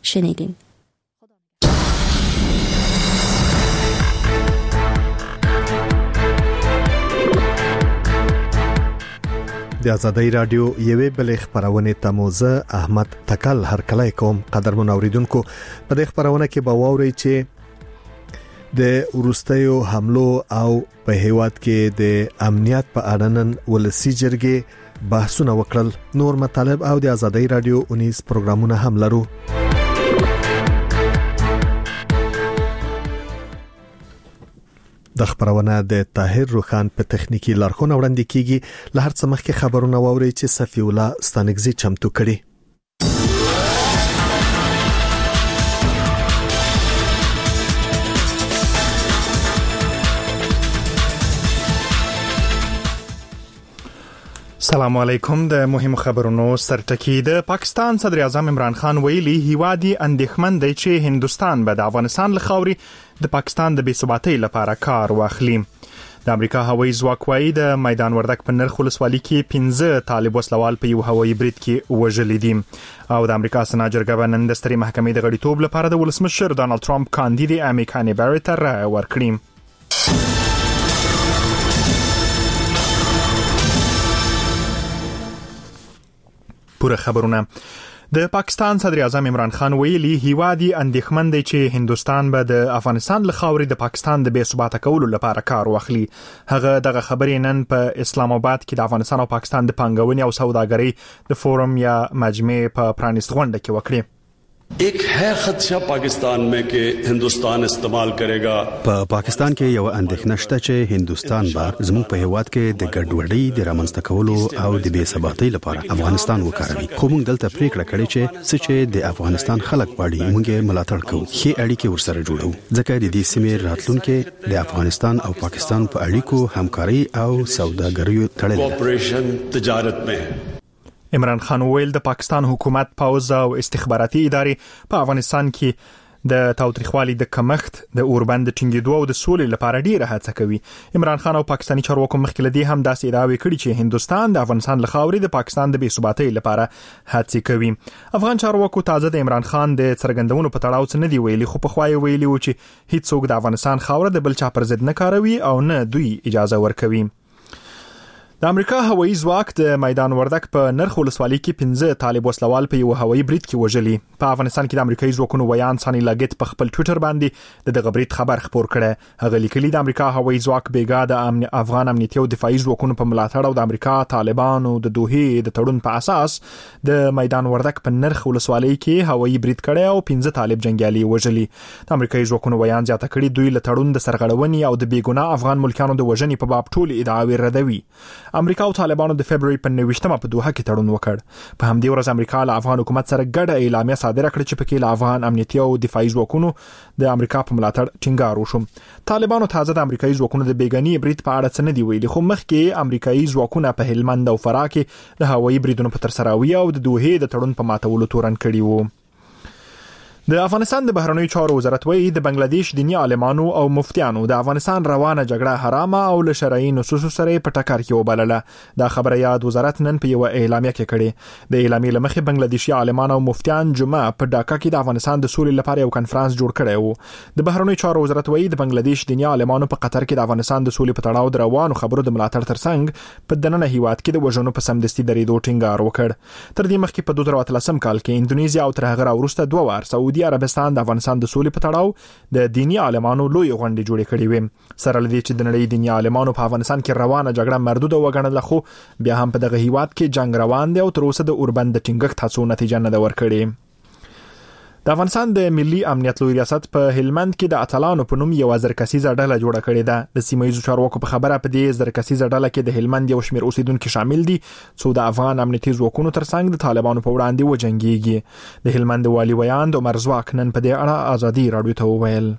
شنیدین. د آزادۍ رادیو یوې بلې خبرونه تموزه احمد تکل هر کله کوم قدرمن اوریدونکو په دې خبرونه کې به واوري چې د ورستیو حملو او په هیواد کې د امنیت په اړه نن ولسی جرګې بحثونه وکړل. نور مطالب او د آزادۍ رادیو 19 پروګرامونه هم لرو. د خبرونه د طاهر روخان په تخنیکی لارښوونه وړاندې کیږي. له هر څه مخکې خبرونه واوري چې صفی الله ستانګزي چمتو کړي. السلام علیکم. د مهمو خبرونو سرټکی. د پاکستان صدر اعظم عمران خان ویلي هیوادي اندېښمن دی چې هندستان به د افغانستان لخوا د پاکستان د بې ثباتۍ لپاره کار واخلي. د امریکا هوایي ځواک وايي د میدان وردک په نرخ ولسوالۍ کې 15 طالب وسلوال په یو هوایي برید کې وژل دي. او د امریکا سنا جرګه به نن د سترې محکمې د غړیتوب لپاره د ولسمشر ډانلډ ټرمپ کاندید امی کانی بیرټ ته رایه ورکړي. پوره خبرونه. د پاکستان صدر اعظم عمران خان ویلي هیوادي اندېښمن دی چې هندستان به د افغانستان لخوا د پاکستان د بې ثباته کولو لپاره کار واخلي. هغه دغه خبرې نن په اسلام آباد کې د افغانستان او پاکستان د پانګونې او سوداګرۍ د فورم یا مجمع په پرانیست غونډه کې وکړي. एक है खदशा पाकिस्तान में कि हिंदुस्तान इस्तेमाल करेगा. په پاکستان کې یو اندېښنه شته چې هندستان به زموږ په هیواد کې د ګډوډۍ د رامنځته کولو او د بې ثباتۍ لپاره افغانستان وکاروي. خو موږ دلته پریکړه کړې چې د افغانستان خلک غواړي موږ یې ملاتړ کوو. ښې اړیکې ورسره جوړو ځکه د دې سیمې راتلونکي د افغانستان او پاکستان په اړیکو همکاري او سوداګرۍ تړلې ده. کوپریشن تجارت में عمران خان ویل د پاکستان حکومت پوځ او استخباراتي ادارې په افغانستان کې د تاوتریخوالي د کمښت د اوربند ټینګېدو او د سولې لپاره ډیره هڅه کوي. عمران خان او پاکستاني چارواکو مخکې لدی هم داسې ادعاوې کړې چې هندستان د افغانستان له خاورې د پاکستان د بې ثباتۍ لپاره هڅې کوي. افغان چارواکو تازه د عمران خان د څرګندونو په تړاو څه نه دی ویلي، خو په خوای ویلي و چې هیڅوک د افغانستان خاوره د بل چا پر ضد نه کاروي او نه دوی اجازه ورکوي. د امریکا هوایي ځواک د میدان وردک په نرخ ولسوالۍ کې 15 طالب وسلوال په یو هوایي برید کې وژلي. په افغانستان کې د امریکایي ځواکونو ویان سانی لاګټ په خپل ټوئیټر باندې د دغه برید خبر خپور کړی. هغه لیکلي د امریکا هوایي ځواک بیګا د افغان امنیتي او دفاعي ځواکونو په ملاتړ او د امریکا طالبانو د دوحې د تړون په اساس د میدان وردک په نرخ ولسوالۍ کې هوایي برید کړی او 15 طالب جنگیالي وژلي. د امریکایي ځواکونو ویان زیاته کړي دوی له تړون د سرغړونې او د بیګناه افغان ملکانو د وژنې په باب ټول ادعاوې ردوي. امریکا او طالبانو د فبرवरी په 29مه په دوحه کې تړون وکړ. په همدې ورځ امریکا له افغان حکومت سره ګډه اعلامیه صادره کړه چې پکې له افغان امنیتي او دفاعي ځواکونو د امریکا په ملاتړ ټینګار وشو. طالبانو تازه د امریکایي ځواکونو د بیګنی برید په اړه څه نه دی ویلي، خو مخکې امریکایي ځواکونه په هلمند او فراه کې د هوایي بریدونو په ترسراوي او د دوحې د تړون په ماتولو تورن کړي وو. د افغانستان د بهرنیو چارو وزارت وایي د بنگلاديش دینی عالمانو او مفتیانو د افغانستان روانه جګړه حرامه او له شرعي نصوصو سره په ټکر کې وبلله. دا خبره یاد وزارت نن په یو اعلامیه کې کړې. د اعلامیې لمخې بنگلاديشي عالمان او مفتیان جمعه په ډاکا کې د افغانستان د سولې لپاره یو کنفرانس جوړ کړی وو. د بهرنیو چارو وزارت وایي د بنگلاديش دینی عالمانو په قطر کې د افغانستان د سولې په تړاو د روانو خبرو د ملاتړ ترڅنګ په دننه هیواد کې د وژنو په سمدستي درېدو ټینګار وکړ. تر دې مخکې په 2013 کال کې اندونیزیا او تر هغه وروسته 2 وار سعودي عربستان د افغانستان د سولې په تړاو د دینی عالمانو لوی غونډې جوړې کړې وې. سره لدی چې د نړۍ دینی عالمانو په افغانستان کې روانه جګړه مردوده وګڼله، خو بیا هم په دغه هیواد کې جنگ روان دی او تر اوسه د اوربند ټینګښت هڅو نتیجه نه ده ورکړې. د افغانستان د ملي امنیت لوی ریاست په هلمند کې د اتلانو په نوم یو زرکسیزه ډله جوړه کړې ده. د سیمایي چارواکو په خبره په دې زرکسیزه ډله کې د هلمند یو شمېر اوسیدونکو شامل دي څو د افغان امنیتي ځواکونو ترڅنګ د طالبانو په وړاندې وجنګيږي. د هلمند والي ویاند عمر زواک نن په دې اړه آزادي رادیو ته وویل.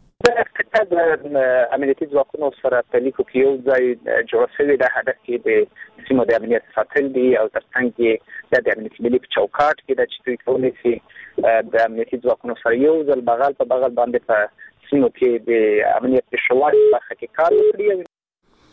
د امنیتي ځواکونو سره په لیکو کې یو ځای جوړ شوی د هدف کې د سیمو د امنیت ساتل دي او ترڅنګ کې د امنیتي ملي په چوکاټ کې د چټي کولې سي د امنیتي ځواکونو سره یو ځل بغل په بغل باندې په سیمو کې د امنیت په شواري په حقیقت کار وکړي.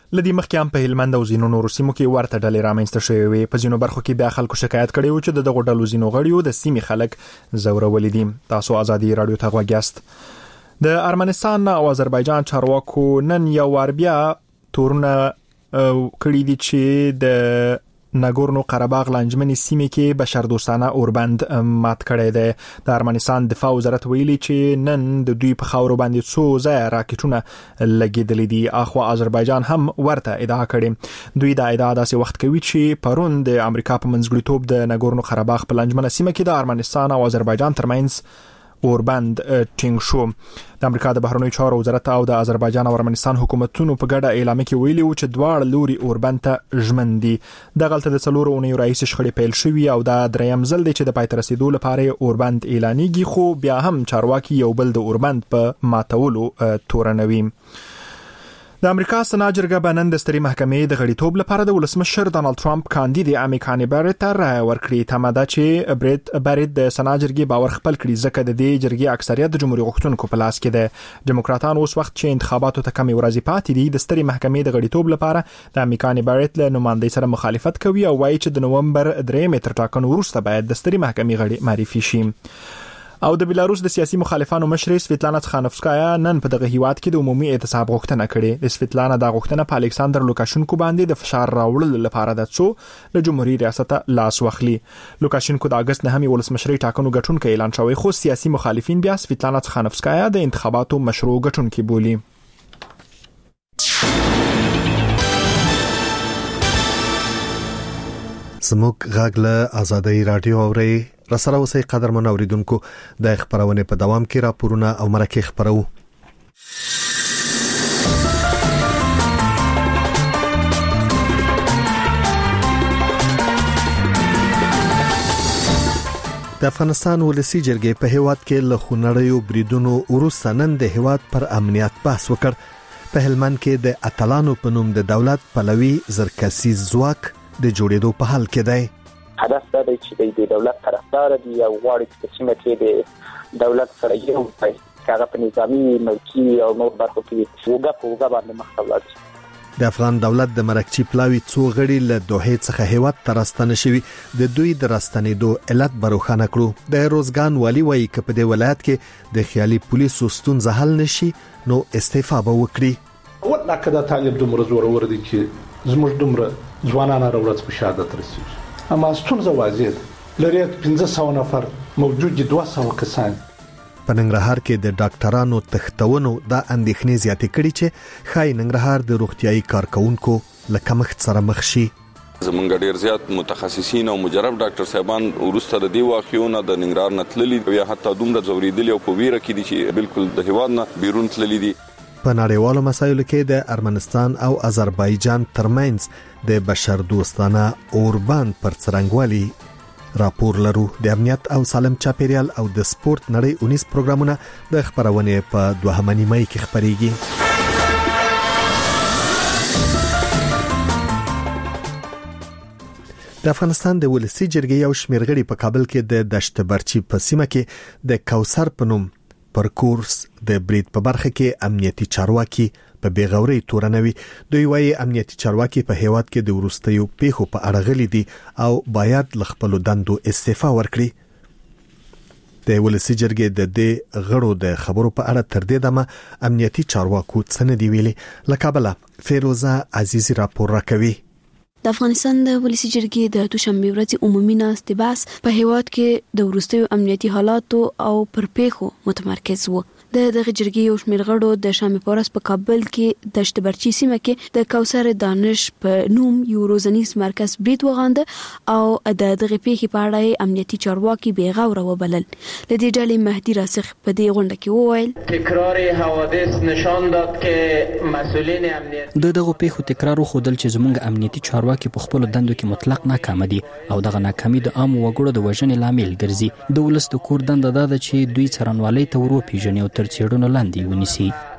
لدی مخکې هم په هلمند او ځینو نورو سیمو کې ورته ډلې رامنځته شوې وي. په ځینو برخو کې بیا خلکو شکایت کړي و چې دغه ډلو ځینو غړیو د سیمې خلک زورولي دي. تاسو ازادي رادیو ته غواګیاست. د ارمنستان او آذربایجان چارواکو نن یو ور بیا تورونه کړي دي چې د ناګورنو قرهباغ لانجمنې سیمې کې بشردوستانه اوربند مات کړی دی. د ارمنستان دفاع وزارت ویلي چې نن د دوی په خاورو باندې څو ځای راکټونه لګېدلې دي. اخوا آذربایجان هم ورته ادعا کړې. دوی دا ادعا داسې وخت کوي چې پرون د امریکا په منځګړیتوب د ناګورنو قرهباغ په لانجمنه سیمه کې د ارمنستان او آذربایجان ترمنځ اوربند ټینګ شو. د امریکا د بهرنیو چارو وزارت او د آذربایجان او ارمنستان حکومتونو په ګډه اعلان کې ویلي و چې دواړه لوري اوربند ته ژمن دي. دغلته د 4 اونیو رئیس شخړې پیل شوې او دا دریم ځل دی چې د پای ته رسیدو لپاره اوربند اعلانېږي، خو بیا هم چارواکي یو بل د اوربند په ماتولو تورنوي. د امریکا سنا جرګه به نن د سترې محکمې د غړیتوب لپاره د ولسمشر ډانلډ ټرمپ کاندید امی کانی بیرت ته رایه ورکړي. تمه ده چې بیرت د سنا جرګې باور خپل کړي، ځکه د دې جرګې اکثریت د جمهوریت غوښتونکو په لاس کې ده. ډیموکراتان اوس وخت چې انتخاباتو ته کمی ورځې پاتې دي د سترې محکمې د غړیتوب لپاره د امی کانی بیرت له نمائندې سره مخالفت کوي او وایي چې د نومبر 3 تر ټاکنو وروسته باید د سترې محکمې غړي معرفي شي. او د بیلاروس د سیاسي مخالفانو مشر سویتلانا تخانوفسکایا نن په دغه هیواد کې د عمومي اعتصاب غوښتنه کړې. د سویتلانا د غوښتنه په الکساندر لوکاشنکو باندې د فشار راوړلو لپاره د څو له جمهوریت ریاست لاس واخلي. لوکاشنکو د اگست 9 ولسمشرۍ ټاکنو ګټونکو اعلان شوی، خو سیاسي مخالفین بیا سویتلانا تخانوفسکایا د انتخاباتو مشروع ګټونکي بولي. زموږ غږ له آزادۍ رادیو اوري رسره اوسئ. قدرمن اوریدونکو د خبرونه په دوام کې راپورونه او مرکه خبرو. د افغانستان ولسی جرګې په هیواد کې له خونړیو بریدونو وروسته نن د هیواد پر امنیت بحث وکړ. په هلمند کې د اتلانو په نوم د دولت پلوي زرکسي ځواک د جوړېدو په حال کې دی. هدف دا دی چې د دولت طرفدار دي او غواړي چې سیمه کې د دولت سره یو ځای کار په نظامی ملکی او نور برخو کې وګړه باندې مخاطب دي. د افغان دولت د مرکچی پلاوی څو غړي له دوحې څخه هیواد ته راستنه شوي. د دوی د راستنېدو علت بروخانه کړو. د روزګان والی وایي چې په دې ولایت کې د خیالي پولیسو ستونزه حل نشي نو استعفا به وکړي. ولکه دا طالب دومره زور ور دي چې زموږ دومره ځوانان راوړل په شهادت رسیږي. اما ستونزه واضح ده، لري 1500 نفر موجود دي، 200 کسان. په ننګرهار کې د ډاکټرانو تختونو د اندېښنې زیاتې کړي چې خای ننګرهار د روغتيایي کارکونکو لکه مخ سره مخ شي. زمونږ ډیر زیات متخصصین او مجرب ډاکټر صاحبان ورسته د دی واقعونه د ننګرهار نتللي یا حتی دومره زوریدلي او په ویره کې دي چې بالکل د هیواد نه بیرون تللي دي. په نړیوالو مسایلو کې د ارمنستان او آذربایجان ترمنځ د بشردوستانه اوربند پر څرنګوالي راپور لرو. د امنیت او سالم چاپیریال او د سپورت نړۍ 19 پروګرامونه د خبرونه په 2 مې کې خبريږي. د افغانستان د ولسی جرګې یو شمیرغړي په کابل کې د دشت برچی په سیمه کې د کوثر په نوم پر کورس د برید په برخه کې امنیتي چارواکي په بیغوري تورنوي. دوی وايي امنیتي چارواکي په هیواد کې د ورستیو پیښو په اړه غلي دي او باید ل خپل دندو استعفا ورکړي. د ولسی جرګې د دې غړو د خبرو په اړه تر دې دمه امنیتي چارواکو څه نه دی ویلي. لکابل فیروزه عزیزی راپور راکوي. د افغانستان د ولسی جرګې د دوشنبه ورځې عمومي ناستې بحث په هیواد کې د ورستیو امنیتي حالاتو او پر پیښو متمرکز و. دغه جرګې یو شمېر غړو د شامي پورس په کابل کې د شتبرچی سیمه کې د کوثر دانش په نوم یو روزنیز مرکز برید وغانده او د دغه پیښې په اړه امنیتي چارواکي بیغور وبلل. لدې ډلې مهدي راسخ په دې غونډه کې وویل تکرار حوادث نشان داد که مسئولین امنیت دغه پیښو تکرار خودل چې زموږ امنیتي چارواکي په خپل دندو کې مطلق ناکام دي او دغه ناکامي د عام وګړو د وژنې لامل ګرځي. د ولس د کور دنده ده چې دوی څرنوالي ته ورو پیژني او تر څېړنو لاندې ونیسي.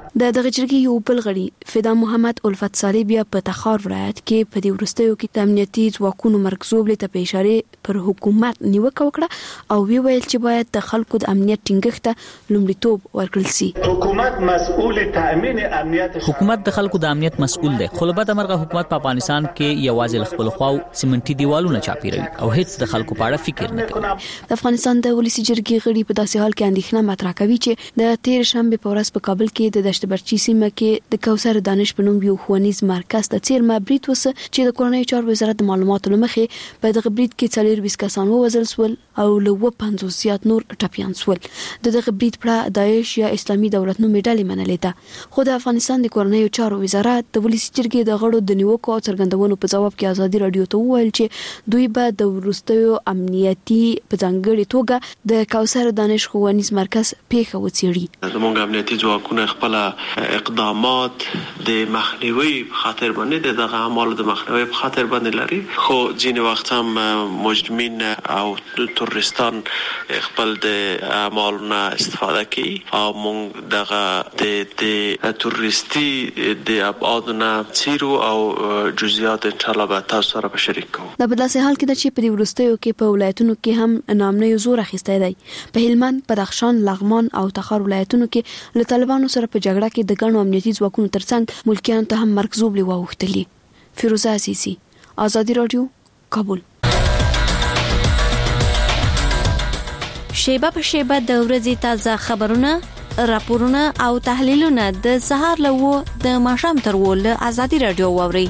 د دغه جرګې یو بل غړي فدا محمد الفت صالح بیا په تخار ولایت کې په دې وروستیو کې د امنیتي ځواکونو مرکزوب ته په اشاره پر حکومت نیوکه وکړه او وی ویل چې باید د خلکو د امنیت ټینګښت ته لومړیتوب ورکړل شي. حکومت مسؤل تامین امنیت حکومت د خلکو د امنیت مسؤل دی، خو البته مرغه حکومت په افغانستان کې یوازې خپل خواو سیمنټي دیوالونه چاپیروي او هیڅ د خلکو په اړه فکر نه کوي. د افغانستان د ولسی جرګې غړي په داسې حال کې اندېښنه مطرح کوي چې د تیر شنبه په ورځ په کابل کې د دشت برچی سیمه کې د کوثر دانش په نوم یو ښوونیز مرکز ته څیرمه برید وسه چې د کورنۍ چارو وزارت د معلوماتو لمخې په دغه برید کې 24 کسان ووژل شول او له 50 زیات نور ټپیان شول. دغه برید پر داعش یا اسلامي دولت نوم ډلې منلې ده، خو د افغانستان د کورنۍ چارو وزارت د ولسی جرګې د غړو د نیوکو او څرګندونو په جواب کې ازادي رادیو ته وویل چې دوی به د ورستیو امنیتي په ځانګړي توګه د کوثر دانش ښوونیز مرکز پیښه وڅېړي. زموږ امنیتي ځواکونه خپل اقدامات د مخنیوي په خاطر باندې دغه اعمال د مخنیوي په خاطر باندې لري، خو ځینې وخت هم مجرمین او تروریستان خپل د اعمالونو استفاده کوي او موږ دغه د تروریستي د ابعادونو څیرو او جزئیات ان شاء الله به تاسو سره شریک کوو. د بدلاسه حال کې چې په دې ورستیو کې په ولایتونو کې هم نامنه زور اخیسته دی. په هلمند، بدخشان، لغمان او تخار ولایتونو کې له طالبانو سره په جګړه کې د ګڼو امنیتي ځواکونو ترڅنګ ملکیانو ته هم مرکزوب لواوښتلي. فیروزه عزیزی، آزادی رادیو، کابل. شیبه په شیبه د ورځې تازه خبرونه، راپورونه او تحلیلونه د سهار له د ماښام تر ول آزادی رادیو واوري.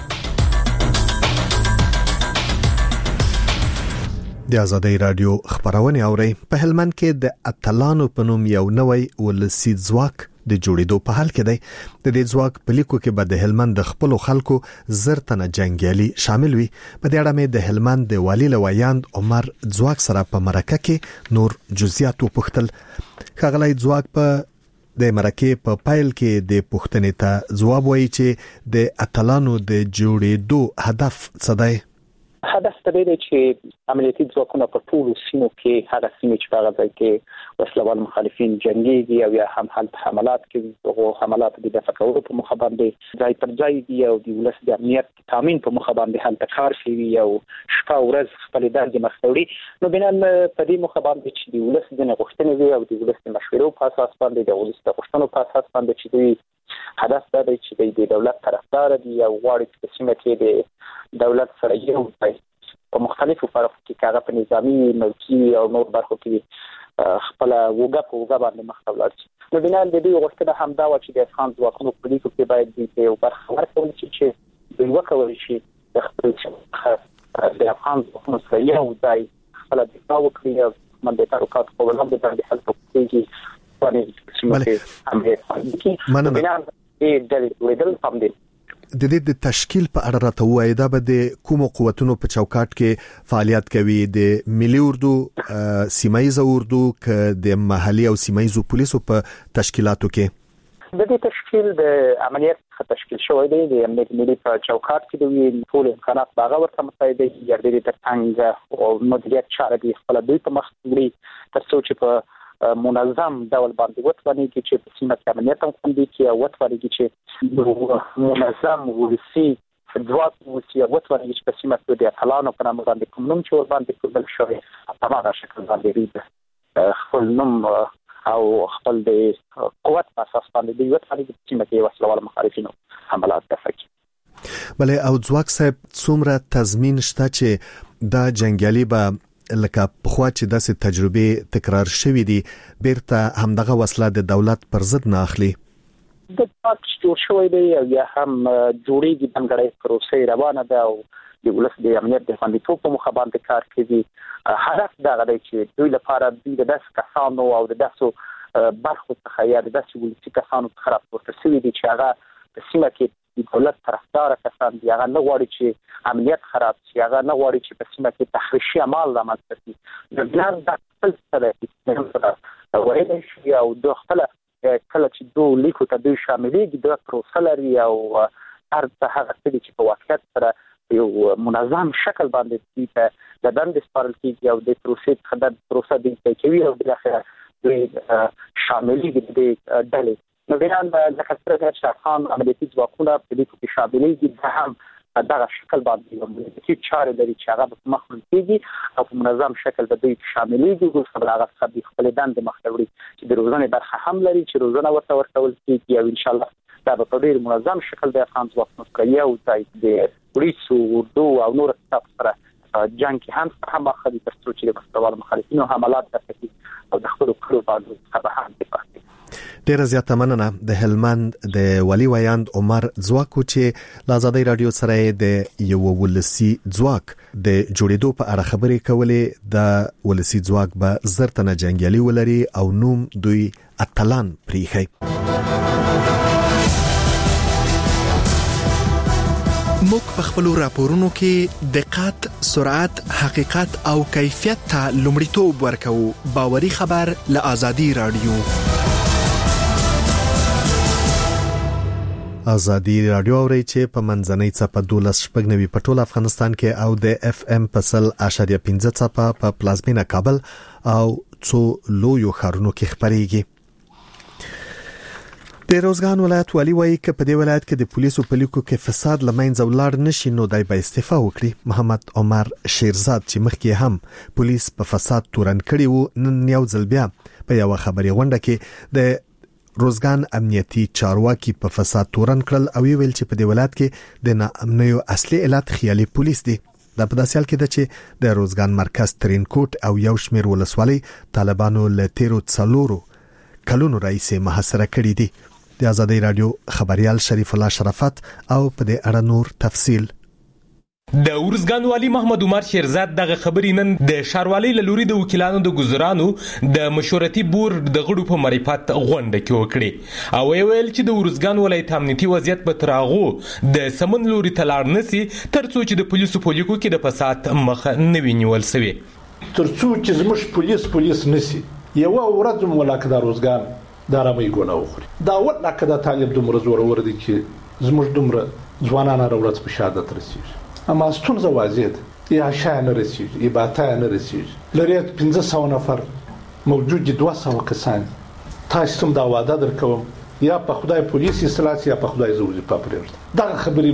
د آزادی رادیو خبرونه اوري. په هلمند کې د اتلانو په نوم یو نوې ولسی ځواک د جوړېدو په حال کې دی. د دې ځواک په لیکو کې به د هلمند د خپل خلکو زرتنه جنگیالي شامل وي. په دې اړه مې د هلمند د والی لویاند عمر ځواک سره په مرکه کې نور جزئیات وپوښتل. ښاغلی ځواک په د مرکه په پایل کې د پوښتنې ته ځواب وایي چې د اتلانو د جوړېدو هدف څه دی؟ هدف د دې چې امنیتي ځواکونه په ټولو سیمو کې هغه سیمې چې په هغه ځای کې وسلوال مخالفین جنگيږي او یا هم حملات کوي او حملات د دفاع کولو په مخه باندې ځای پر ځای دي او د ولس د امنیت تامین په مخه باندې هلته کار کوي او شپه ورځ خپل دندې مخته نو بنان په دې مخه باندې چې د ولس د غوښتنې وي او د ولس د مشورو په اساس باندې د ولس د غوښتنو په اساس باندې چې دوی هدف دا دی چې د دولت طرفدار دي او غواړي چې سیمه کې د دولت سره یو ځای په مختلفو برخو کې کاغه په نظامی ملکی او نور برخو کې خپل وګه باندې مخته ولاړ شي. نو بنان د دې غوښتنه هم دا و چې د افغان ځواکونو په لیکو کې باید د یو برخه ورکړل شي چې د وکول شي د خپل د افغان ځواکونو سره یو ځای خپل دفاع وکړي او منځ ته وکړي په ولادت باندې حل وکړي. د دې د تشکیل په اړه راته وایي دا به د کومو قوتونو په چوکاټ کې فعالیت کوي؟ د ملي اردو، سیمایي اردو، ک د محلي او سیمایي پولیسو په تشکیلاتو کې؟ د دې تشکیل د عملیات تشکیل شوی دی د امنیت ملي په چوکاټ کې د ټول امکانات باغ ورته مساعد دي یردي ترڅنګ او مدیریت چارې د خپل دوی په مخ وړي تر څو چې په منظم ډول باندې وټوانیږي چې په سیمه کې امنیت هم خوندي کې او وټوانیږي چې منظم ولسی ځواک ولسی وټوانیږي چې په سیمه کې د اتلانو په نامه باندې کوم نوم چې ور باندې کوبل شوی په هغه شکل باندې خپل نوم او خپل د قوت په اساس باندې د وټوانیږي چې سیمه کې وسلوال مخالفینو حملات کوي. بلې او ځواک صاحب څومره تضمین شته چې دا جنگیالي به لکه پخوا چې داسې تجربه تکرار شوې دي بیرته همدغه وسله د دولت پر ضد نه اخلي؟ د پاک جوړ شوی دی او یا هم جوړیږي بنګړې پروسې روانه ده او د ولس د امنیت د خوندیتوب په مخه باندې کار کوي. هدف دا دی چې دوی لپاره د داس کسانو او د داسو برخو څخه یا د داسې ولسی کسانو څخه راپورته شوي دي چې هغه په سیمه کې د دولت طرفدار کسان دي، هغه نه غواړي چې امنیت خراب شي، هغه نه غواړي چې په سیمه کې تحریشي اعمال رامنځته شي. د ګلان د خپل سره وایي شي او د خپل کله چې دوی لیکو ته دوی شاملېږي د پروسه لري او هر څه هغه څه چې په واقعیت سره یو منظم شکل باندې د دندې سپارل کېږي او د پروسې څخه د پروسه د کوي او د اخر دوی شاملېږي د ډلې نو بیا د کثرت شخصان عملیاتي ځواکونه په دې کې شاملېږي دا هم دغه شکل باندې عملیاتي چارې لري چې هغه په مخ وړي او په منظم شکل د دوی شاملېږي او خپل هغه خپل دند مخاوري چې د روزنې برخه هم لري چې روزنه ورته ورکول کیږي او ان شاء الله دا په ډېر منظم شکل د افغان ځواکونو کوي او د پولیسو اردو او نور ستاسو سره جنگ کې هم خالي ترڅو چې د مستوال مخالفینو حملات ترسي او د خپل کړو باندې خبره هم دي. ډیره زیاته مننه د هلمند د ولی ویاند عمر ځواکو چې له آزادۍ رادیو سره د یو ولسی ځواک د جوړېدو په اړه خبرې کولې. د ولسی ځواک به زرتنه جنگیالي ولري او نوم دوی اتلان پریخي. موږ په خپل راپورونو کې دقت، سرعت، حقیقت او کیفیت ته لومړیتوب ورکوو. باوري خبر له آزادۍ رادیو. آزادی رادیو اوري چې په منځنۍ څپه 12.9 په ټول افغانستان کې او د اف ام په 0.15 څپه په پلازمینه کابل او څو لویو ښارونو کې خبريږي. د روزګان ولایت والی وایي چې په دې ولایت کې د پولیسو په لیکو کې فساد لمنځه ولاړ نشي نو دای به استعفا وکړي. محمد عمر شیرزاد چې مخکې هم پولیس په فساد تورن کړي وو نن یو ځل بیا په یو خبري غونډه کې د روزګان امنیتي چارواکي په فساد تورن کړل او ویل چې په دې ولایت کې د ناامنیو اصلي علت خیالي پولیس دي. دا په داسې حال کې ده چې د روزګان مرکز ترینکوټ او یو شمېر ولسوالۍ طالبانو له تیرو 4 کلونو راځي محاصره کړې دي. د آزادۍ رادیو خبريال شریف الله شرافت او په دې اړه نور تفصیل. د ورزګان والی محمد عمر شیرزاد دغه خبرې نن د ښاروالۍ له لوري د وکیلانو د گزارانو د مشورتي بورډ د غړو په معرفت غونډه کې وکړي او ویل چې د ورزګان ولایت امنیتي وضعیت په تراغو د سمون لوري تلار نسی ترڅو چې د پولیسو په لیکو کې د فساد مخ نه وینول سوي. ترڅو چې زموږ پولیس نسی یو ورځ ملاقات د روزګان دا رامي ګونه وخوري. دا ولکه د طالب دومره زور ور دي چې زموږ دومره ځوانان راوړل په شهادت رسیږي. اما ستونزه واضح ده یا شای نه رسیږي یا باتا نه رسیږي. لريت 1500 نفر موجود دي 200 کسان. تاسو هم دا وعده درکوم یا په خدای پولیس اصلاح یا په خدای زوجي پاپریږي. دا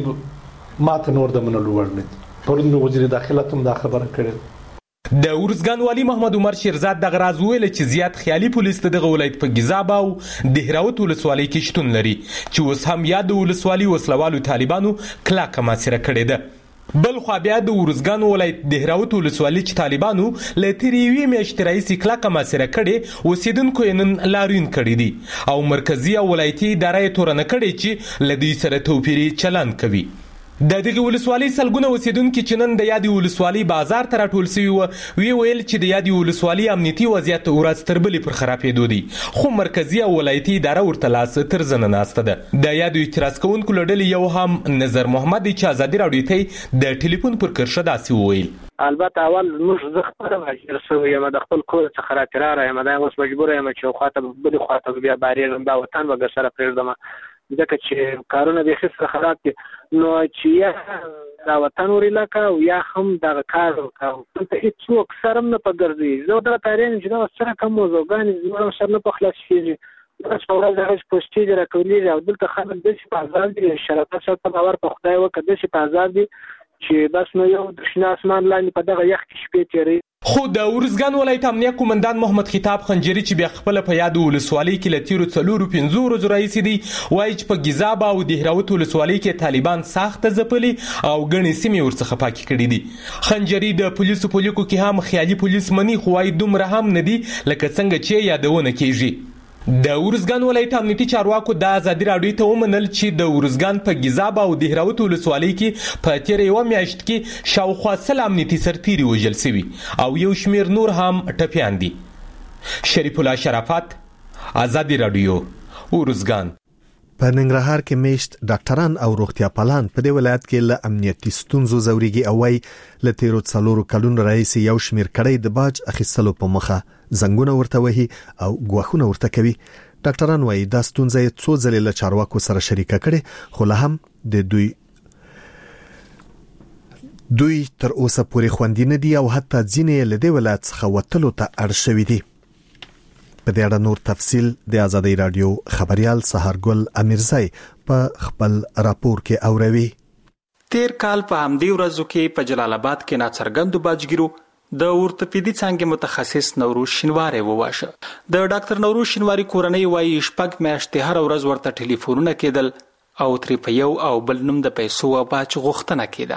خبرې ماته نور د منلو وړ نه دي. پرون وزیر داخله هم دا خبره کړې. د ورزګان والی محمد عمر شیرزاد دغه راز ویل چې زیات خیالي پولیس د ولایت په ګیزاب او د هراوت ولسوالۍ کې شتون لري چې اوس هم یاد ولسوالۍ وسلوالو طالبانو کلاکه ماسره کړې ده. بل خو بیا د ورزګان ولایت د هراوت ولسوالۍ چې طالبانو له تیریوي میاشتې راهیسې کلاکه ماسره کړې اوسیدونکو یې نن لاریون کړي دي او مرکزی او ولایتي اداره یې تورنه کړې چې له دوی سره توپیري چلند کوي. د دغه ولسوالۍ سلګونه اوسیدونکو چې نن د یادې ولسوالۍ بازار ته راټول شوي ویل چې د یادې ولسوالۍ امنیتي وضعیت ورځ تر بلې پر خرابېدو دی خو مرکزی او ولایتي اداره ورته لاس تر زنه ناسته ده. د یادې اعتراض کوونکو له ډلې یو هم نظر محمد چې آزادۍ راډیو ته د ټلیفون پر کرښه داسې وویل. البته اول موږ زه خپله مجبور شوی یم د خپل کور څخه راته یم دا اوس مجبور یم چې خواته بلې خواته بیا بارېږم دا وطن به سره پرېږدم ځکه چې کارونه بیخي سره خراب دي نو چې یا دا وطن ورلکه او یا هم دغه کار وکړو ته هیڅوک سره نه په ګرځي زه دا تارین چې دا سره کوم موضوعګانې زموږ سره نه په خلاص کېږي دا څومره دغه پوسټي دی راکولې او دلته خلک داسې په آزاد دي شرکت سره په باور په خدای وکړه داسې په آزاد دي چې بس نو یو د شنه اسمان لاندې په دغه یخ کې شپې تیري. خو د ورزګان ولایت امنیه قومندان محمد خطاب خنجری چې بیا خپل په یاد ولسوالۍ کې لتیرو 4-5 ورځې راځي دی وایي چې په ګیزاب او د هراوت ولسوالۍ کې طالبان سخت ځپلي او غني سیمې ورڅخه پاکي کړې دي. خنجری د پولیسو په لیکو کې هم خیالي پولیس منی خو وايي دومره هم نه دي لکه څنګه چې یادونه کیږي. د ورزګان ولایت امنیتي چارواکو د آزادۍ راډیو ته ومنل چې د ورزګان په ګیزاب او د هراوت ولسوالۍ کې په تیر یو میاشت کې شاوخوا 100 امنیتي سرتیري وژل شوي او یو شمیر نور هم ټپیان دي. شریف الله شرافت آزادۍ راډیو ورزګان. په ننګرهار کې میشت ډاکټران او روغتیا پالان په دې ولایت کې له امنیتي ستونزو زوريږي او وايي له تیرو 4 کلونو راځي یو شمیر کړي د باج اخیستلو په مخه زنګونه ورته وهي او غواخونه ورته کوي. ډاکټران وايي دا ستونزه څو ځلې له چارواکو سره شریکه کړي خو له هم د دوی تر اوسه پورې خوندې نه دي او حتی ځینې له دې ولایت څخه وتلو ته اړ شوي دي. په دې اړه نور تفصيل د آزادۍ رادیو خبريال سحرګل امیرزای په خپل راپور کې اوروي. تیر کال په همدې ورځو کې په جلال آباد کې ناڅرګندو باجګیرو د اورتوپیدي څانګې متخصص نوروز شینواری وواشه. د ډاکټر نوروز شینواری کورنۍ وايي شپږ میاشتې هر ورځ ورته ټلیفونونه کېدل او ترې په یو او بل نوم د پیسو او باج غوښتنه کېده.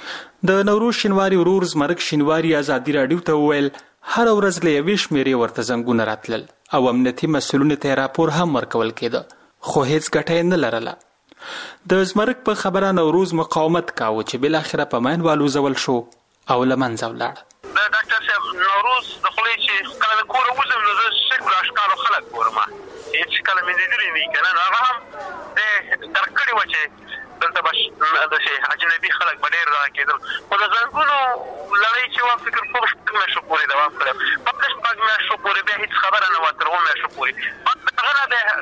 د نوروز شینواری ورور زمرک شینواری آزادي رادیو ته وویل هر ورځ له یوې شمیرې ورته زنګونه راتلل او امنیتي مسؤلینو ته راپور هم ورکول کېده خو هیڅ ګټه یې نه لرله. د زمرک په خبره نوروز مقاومت کاوه چې بل اخره په ماین والوزول شو او لمنځه ولاړ. د ډاکټر صاحب نوروز د خلې چې کله د کور وځم نو زه شکل اشکال خلک ګورم هیڅ کله مې دې نه کنه هغه هم د ترکړی و چې دلته بش د شي اجنبي خلک ډېر راکېدل خو د زنګونو لړۍ چې وا فکر کوم څنګه شو پوری دا وکړم په پښه باندې شو پوری به هیڅ خبره نه وتر و مې شو پوری هغه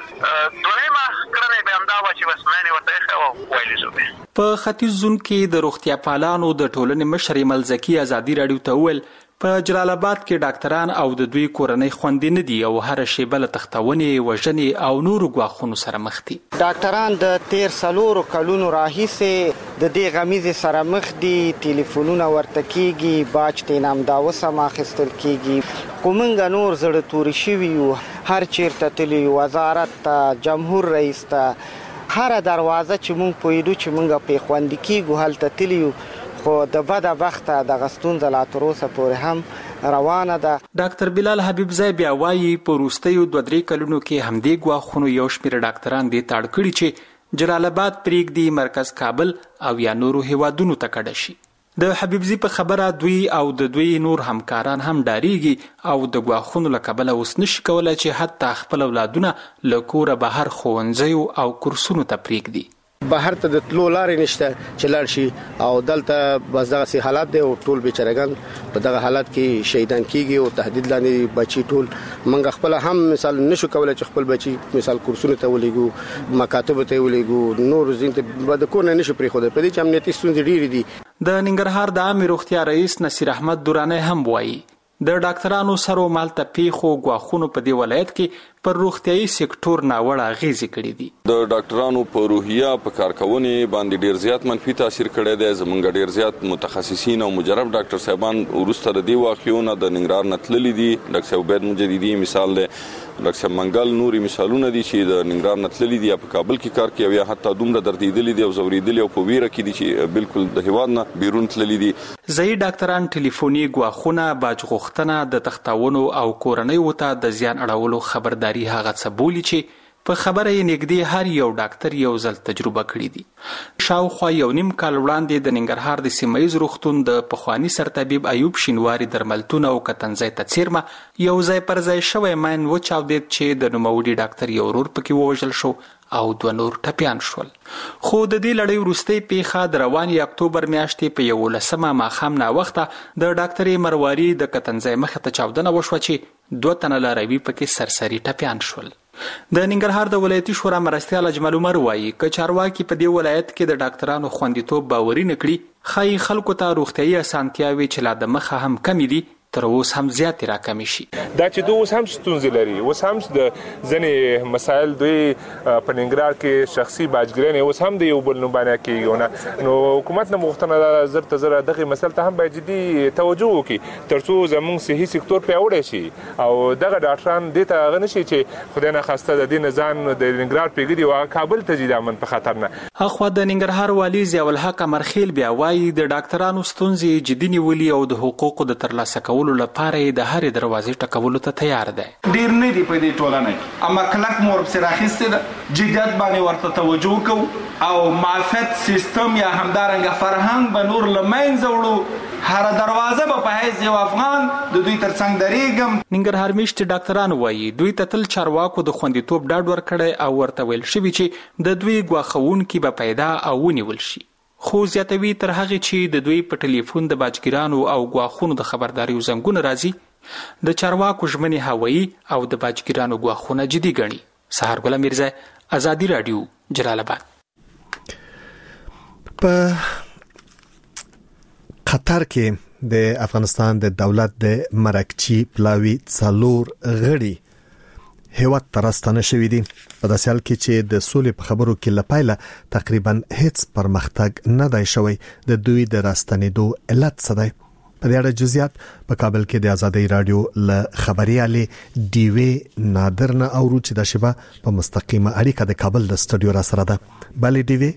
د دویمه کړنې به امدا و چې بس مې ورته خو وایلی شو. په ختیځ زون کې د روغتیا پالانو د ټولنې مشر ملزکی آزادي رادیو ته ویل په جلال آباد کې ډاکټران او د دوی کورنۍ خوندې نه دي او هر شی بل تختونې وژنې او نور غواخونو سره مخ دي. ډاکټران د 13 کلونو راهیسې د دې غمیزې سره مخ دي ټلیفونونه ورته کیږي باج تینام دا وسه ماخستل کیږي کومنګ نور زړه توري شوی هر چیرته تلی وزارت ته جمهور رئیس ته هر دروازه چې مونږ پویډو چې مونږ په خوندې کیږو هلته تلیو خو د بده وخت د غستون زلاتروسه پورې هم روانه ده. ډاکټر بلال حبیب زای بیا وایي په وروستیو 2-3 کلونو کې همدې غواخونو یو شمېر ډاکټران دې تاړ کړي چې جلال آباد پریږدي مرکز کابل او یا نورو هیوادونو ته کډه شي. د حبیبزی په خبره دوی او د دوی نور همکاران هم ډاریږي او د غواخونو له کبله اوس نشي کولای چې حتی خپل اولادونه له کوره بهر ښوونځیو او کورسونو ته پریږدي. بهر ته د تلو لارې نشته چې لاړ شي او دلته بس دغه سي حالات دی او ټول بیچارهګان په دغه حالات کې شهیدان کیږي او تهدید لاندې بچي ټول منګ خپل هم مثال نشو کولای چې خپل بچي مثال کورسونه ته ولېګو مکاتب ته ولېګو نور زین ته د کور نه نشو پرې خو د پدې چې امنیتي ستونزې ډېرې دي. د ننګرهار د عامه روغتیا رئیس نصیر احمد دورانی هم وایي د ډاکټرانو سره مالته پیخو غواخونو په دې ولایت کې پر روغتيایي سکتور ناوړه اغیزې کړې دي. د ډاکټرانو په روحیه په کارکونې باندې ډیر زیات منفي تاثیر کړی دی. زمونږ ډیر زیات متخصصین او مجرب ډاکټر صاحبان ورسته د دې واقعونو د ننګرهار نتللی دي. ډاکټر صاحب عبید مجددي مثال دی، ډاکټر صاحب منګل نوري مثالونه دي چې د ننګرهار نتللی دي په کابل کې کار کوي یا حتی دومره دردیدلي دي او زوریدلي او په ویره کې دي چې بالکل د هیواد نه بیرون تللی دي. ځای ډاکټران ټلیفوني غواخونه باج غوښتنه د تختاونو او کورنۍ وته د زیان اړولو خبرداري هغه څه بولی چې په خبره یې نږدې هر یو ډاکټر یو ځل تجربه کړې دي. شاوخوا یو نیم کال وړاندې د ننګرهار د سیمایي روغتون د پخوانی سرطبيب ایوب شینواری درملتون او کتنځای ته څیرمه یو ځای پر ځای شوی ماین و چاودید چې د نوموړي ډاکټر یو ورور پکې ووژل شو او 2 نور ټپيان شول. خو د دې لړۍ وروستۍ پیښه د رواني اکتوبر میاشتې په 11 ماښام نا وخته د ډاکټرې مرواري د کتنځای مخ ته چاودنه وشوه چې 2 تنه لاروي پکې سرسري ټپيان شول. د ننګرهار د ولایتي شورا مرستيال اجمل عمر وایي ک چارواکي په دې ولایت کې د ډاکټرانو خوندیتوب باوري نکړي خای خلکو ته روغتيایي اسانتیاوي چې لا د مخه هم کمی دي تر اوس هم زیات راکمې شي. دا چې دوی اوس هم ستونزې لري، اوس هم د ځنې مسایل دوی په ننګرهار کې شخصي باجګرنې اوس هم د یو بل نوبانه کېږي. نو حکومت نه مغوښتنه زر ته زر دغه مسله ته هم باید جدي توجه وکړي ترڅو زموږ صحي سکتور پیاوړی شي او دغه ډاکټران دې ته غنه شي چې خدای نه خواسته د دې نزان د ننګرهار پیګدي او کابل ته ځي امن په خطر نه. اخو د ننګرهار والی ضیاء الحق امرخیل بیا وایي د ډاکټرانو ستونزې جدي نیولي او د حقوقو د ترلاسه کولو لپاره د هر دروازې ټکولو ته تیار دی. ډیر نه دی په دې ټولنه کې اما کلک مور سره اخیسته جديت باندې ورته توجه کو او معافیت سیستم یا همدارنګ فرهنګ به نور لمن زوړو هر دروازه به په هیڅ یو افغان د دوی ترڅنګ درېګم. ننګرهار میشت ډاکټران وایي دوی ته تل چارواکو د خوندیتوب ډاډ ورکړي او ورته ویل شوی چې د دوی غواخون کې به پیدا او ونیول شي. خو زیاتوي تر هغه چې د دوی په ټلیفون د باجګرانو او غواخونو د خبرداري زنګونه راځي د چارواکو ژمنې هوایی او د باجګرانو غواخونه جدي ګڼي. سحرګل میرزا، آزادي رادیو، جلال آباد. په قطر کې د افغانستان د دولت د مرکچی پلاوی څلور غړي هیواد ترستانه شوې دي. په داسې حال کې چې د سولې په خبرو کې لپایله تقریبا هیڅ پرمختګ نه دی شوی. د دوی د راستنېدو علت څه دی؟ په دې اړه جزئیات په کابل کې د آزادۍ رادیو ل خبريالې ډیوی نادر نه اورو چې د شبا په مستقیمه اړیکه د کابل د سټوډیو را سره ده. بلې ډیوی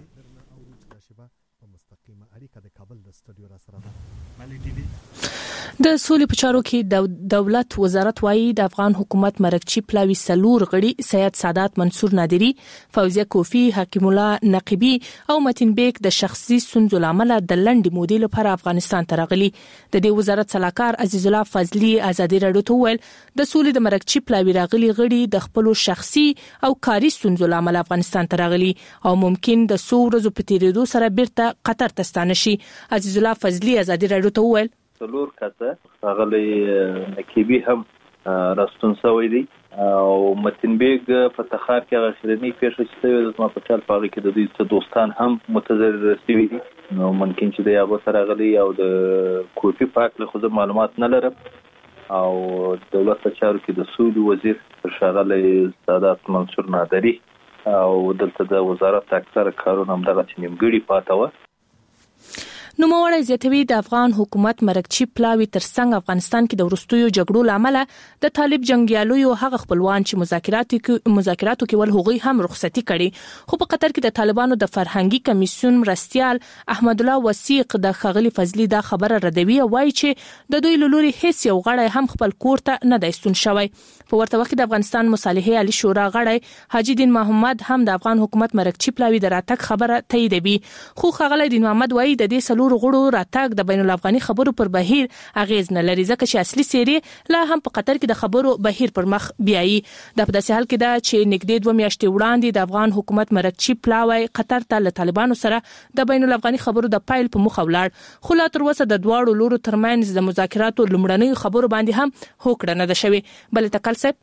د سولې په چارو کې دولت وزارت وايي د افغان حکومت مرکچی پلاوی سلور غړي سید سادات منصور نادری، فوزیه کوفی، حکیم الله نقیبی او متین بیگ د شخصي ستونزو لامل د لنډې مودې لپاره افغانستان ته راغلي. د دې وزارت صلاحکار عزیز الله فضلی آزادۍ رادیو ته ویل د سولې د مرکچی پلاوی راغلي غړي د خپل شخصي او کاري ستونزو لامل افغانستان ته راغلي او ممکن د څو ورځې په تیریدو سره بیرته قطر ته ستانه شي. عزیز الله فضلی آزادۍ رادیو ته ویل څلور کسه غلي نقيبي هم راستون سوي دي او متین بیگ په تخار کې غشرنی پیښه شوې د ما په چل پاره کې د دوی دوستان هم متضرر شوي دي. نو ممکن چې د هغه سره غلي او د کوفي پاک له خو معلومات نه لرم او دولت چارو کې د سولې وزیر شغله سادات منصور نادری او دلته د وزارت اکثر کارونه هم دغه نیمګړي پاتې و. نو موړی زیاتوي د افغان حکومت مرکچی پلاوی ترڅنګ افغانستان کې د ورستیو جګړو لامل د طالب جنگیالو یو هغه خپلوان چې مذاکراتو کې ول هغوی هم رخصتي کړي. خو په قطر کې د طالبانو د فرهنګي کمیسیون مرستيال احمد الله وثیق د خغلی فضلی دا خبره ردوي او وایي چې د دوی لوري هیڅ یو غړی هم خپل کور ته نه دایستون شوی. په ورته وخت د افغانستان مصالحه علي شورا غړی حاجی دین محمد هم د افغان حکومت مرکچی پلاوی د راتګ خبره تاییدوي. خو خغلی دین محمد وایي د دې غړو راتګ د بین الافغاني خبرو پر بهیر اغیز نه لري ځکه چې اصلي سیری لا هم په قطر کې د خبرو بهیر پر مخ بیایي. د په داسې حال کې دا چې نږدې 2 میاشتې وړاندې د افغان حکومت مرکچی پلاوی قطر ته له طالبانو سره د بین الافغاني خبرو د پایل په مخ ولاړ. خو لا تر اوسه د دواړو لورو ترمنځ د مذاکراتو لومړنۍ خبرو باندې هم هوکړه نه ده شوې. بل تکل صاحب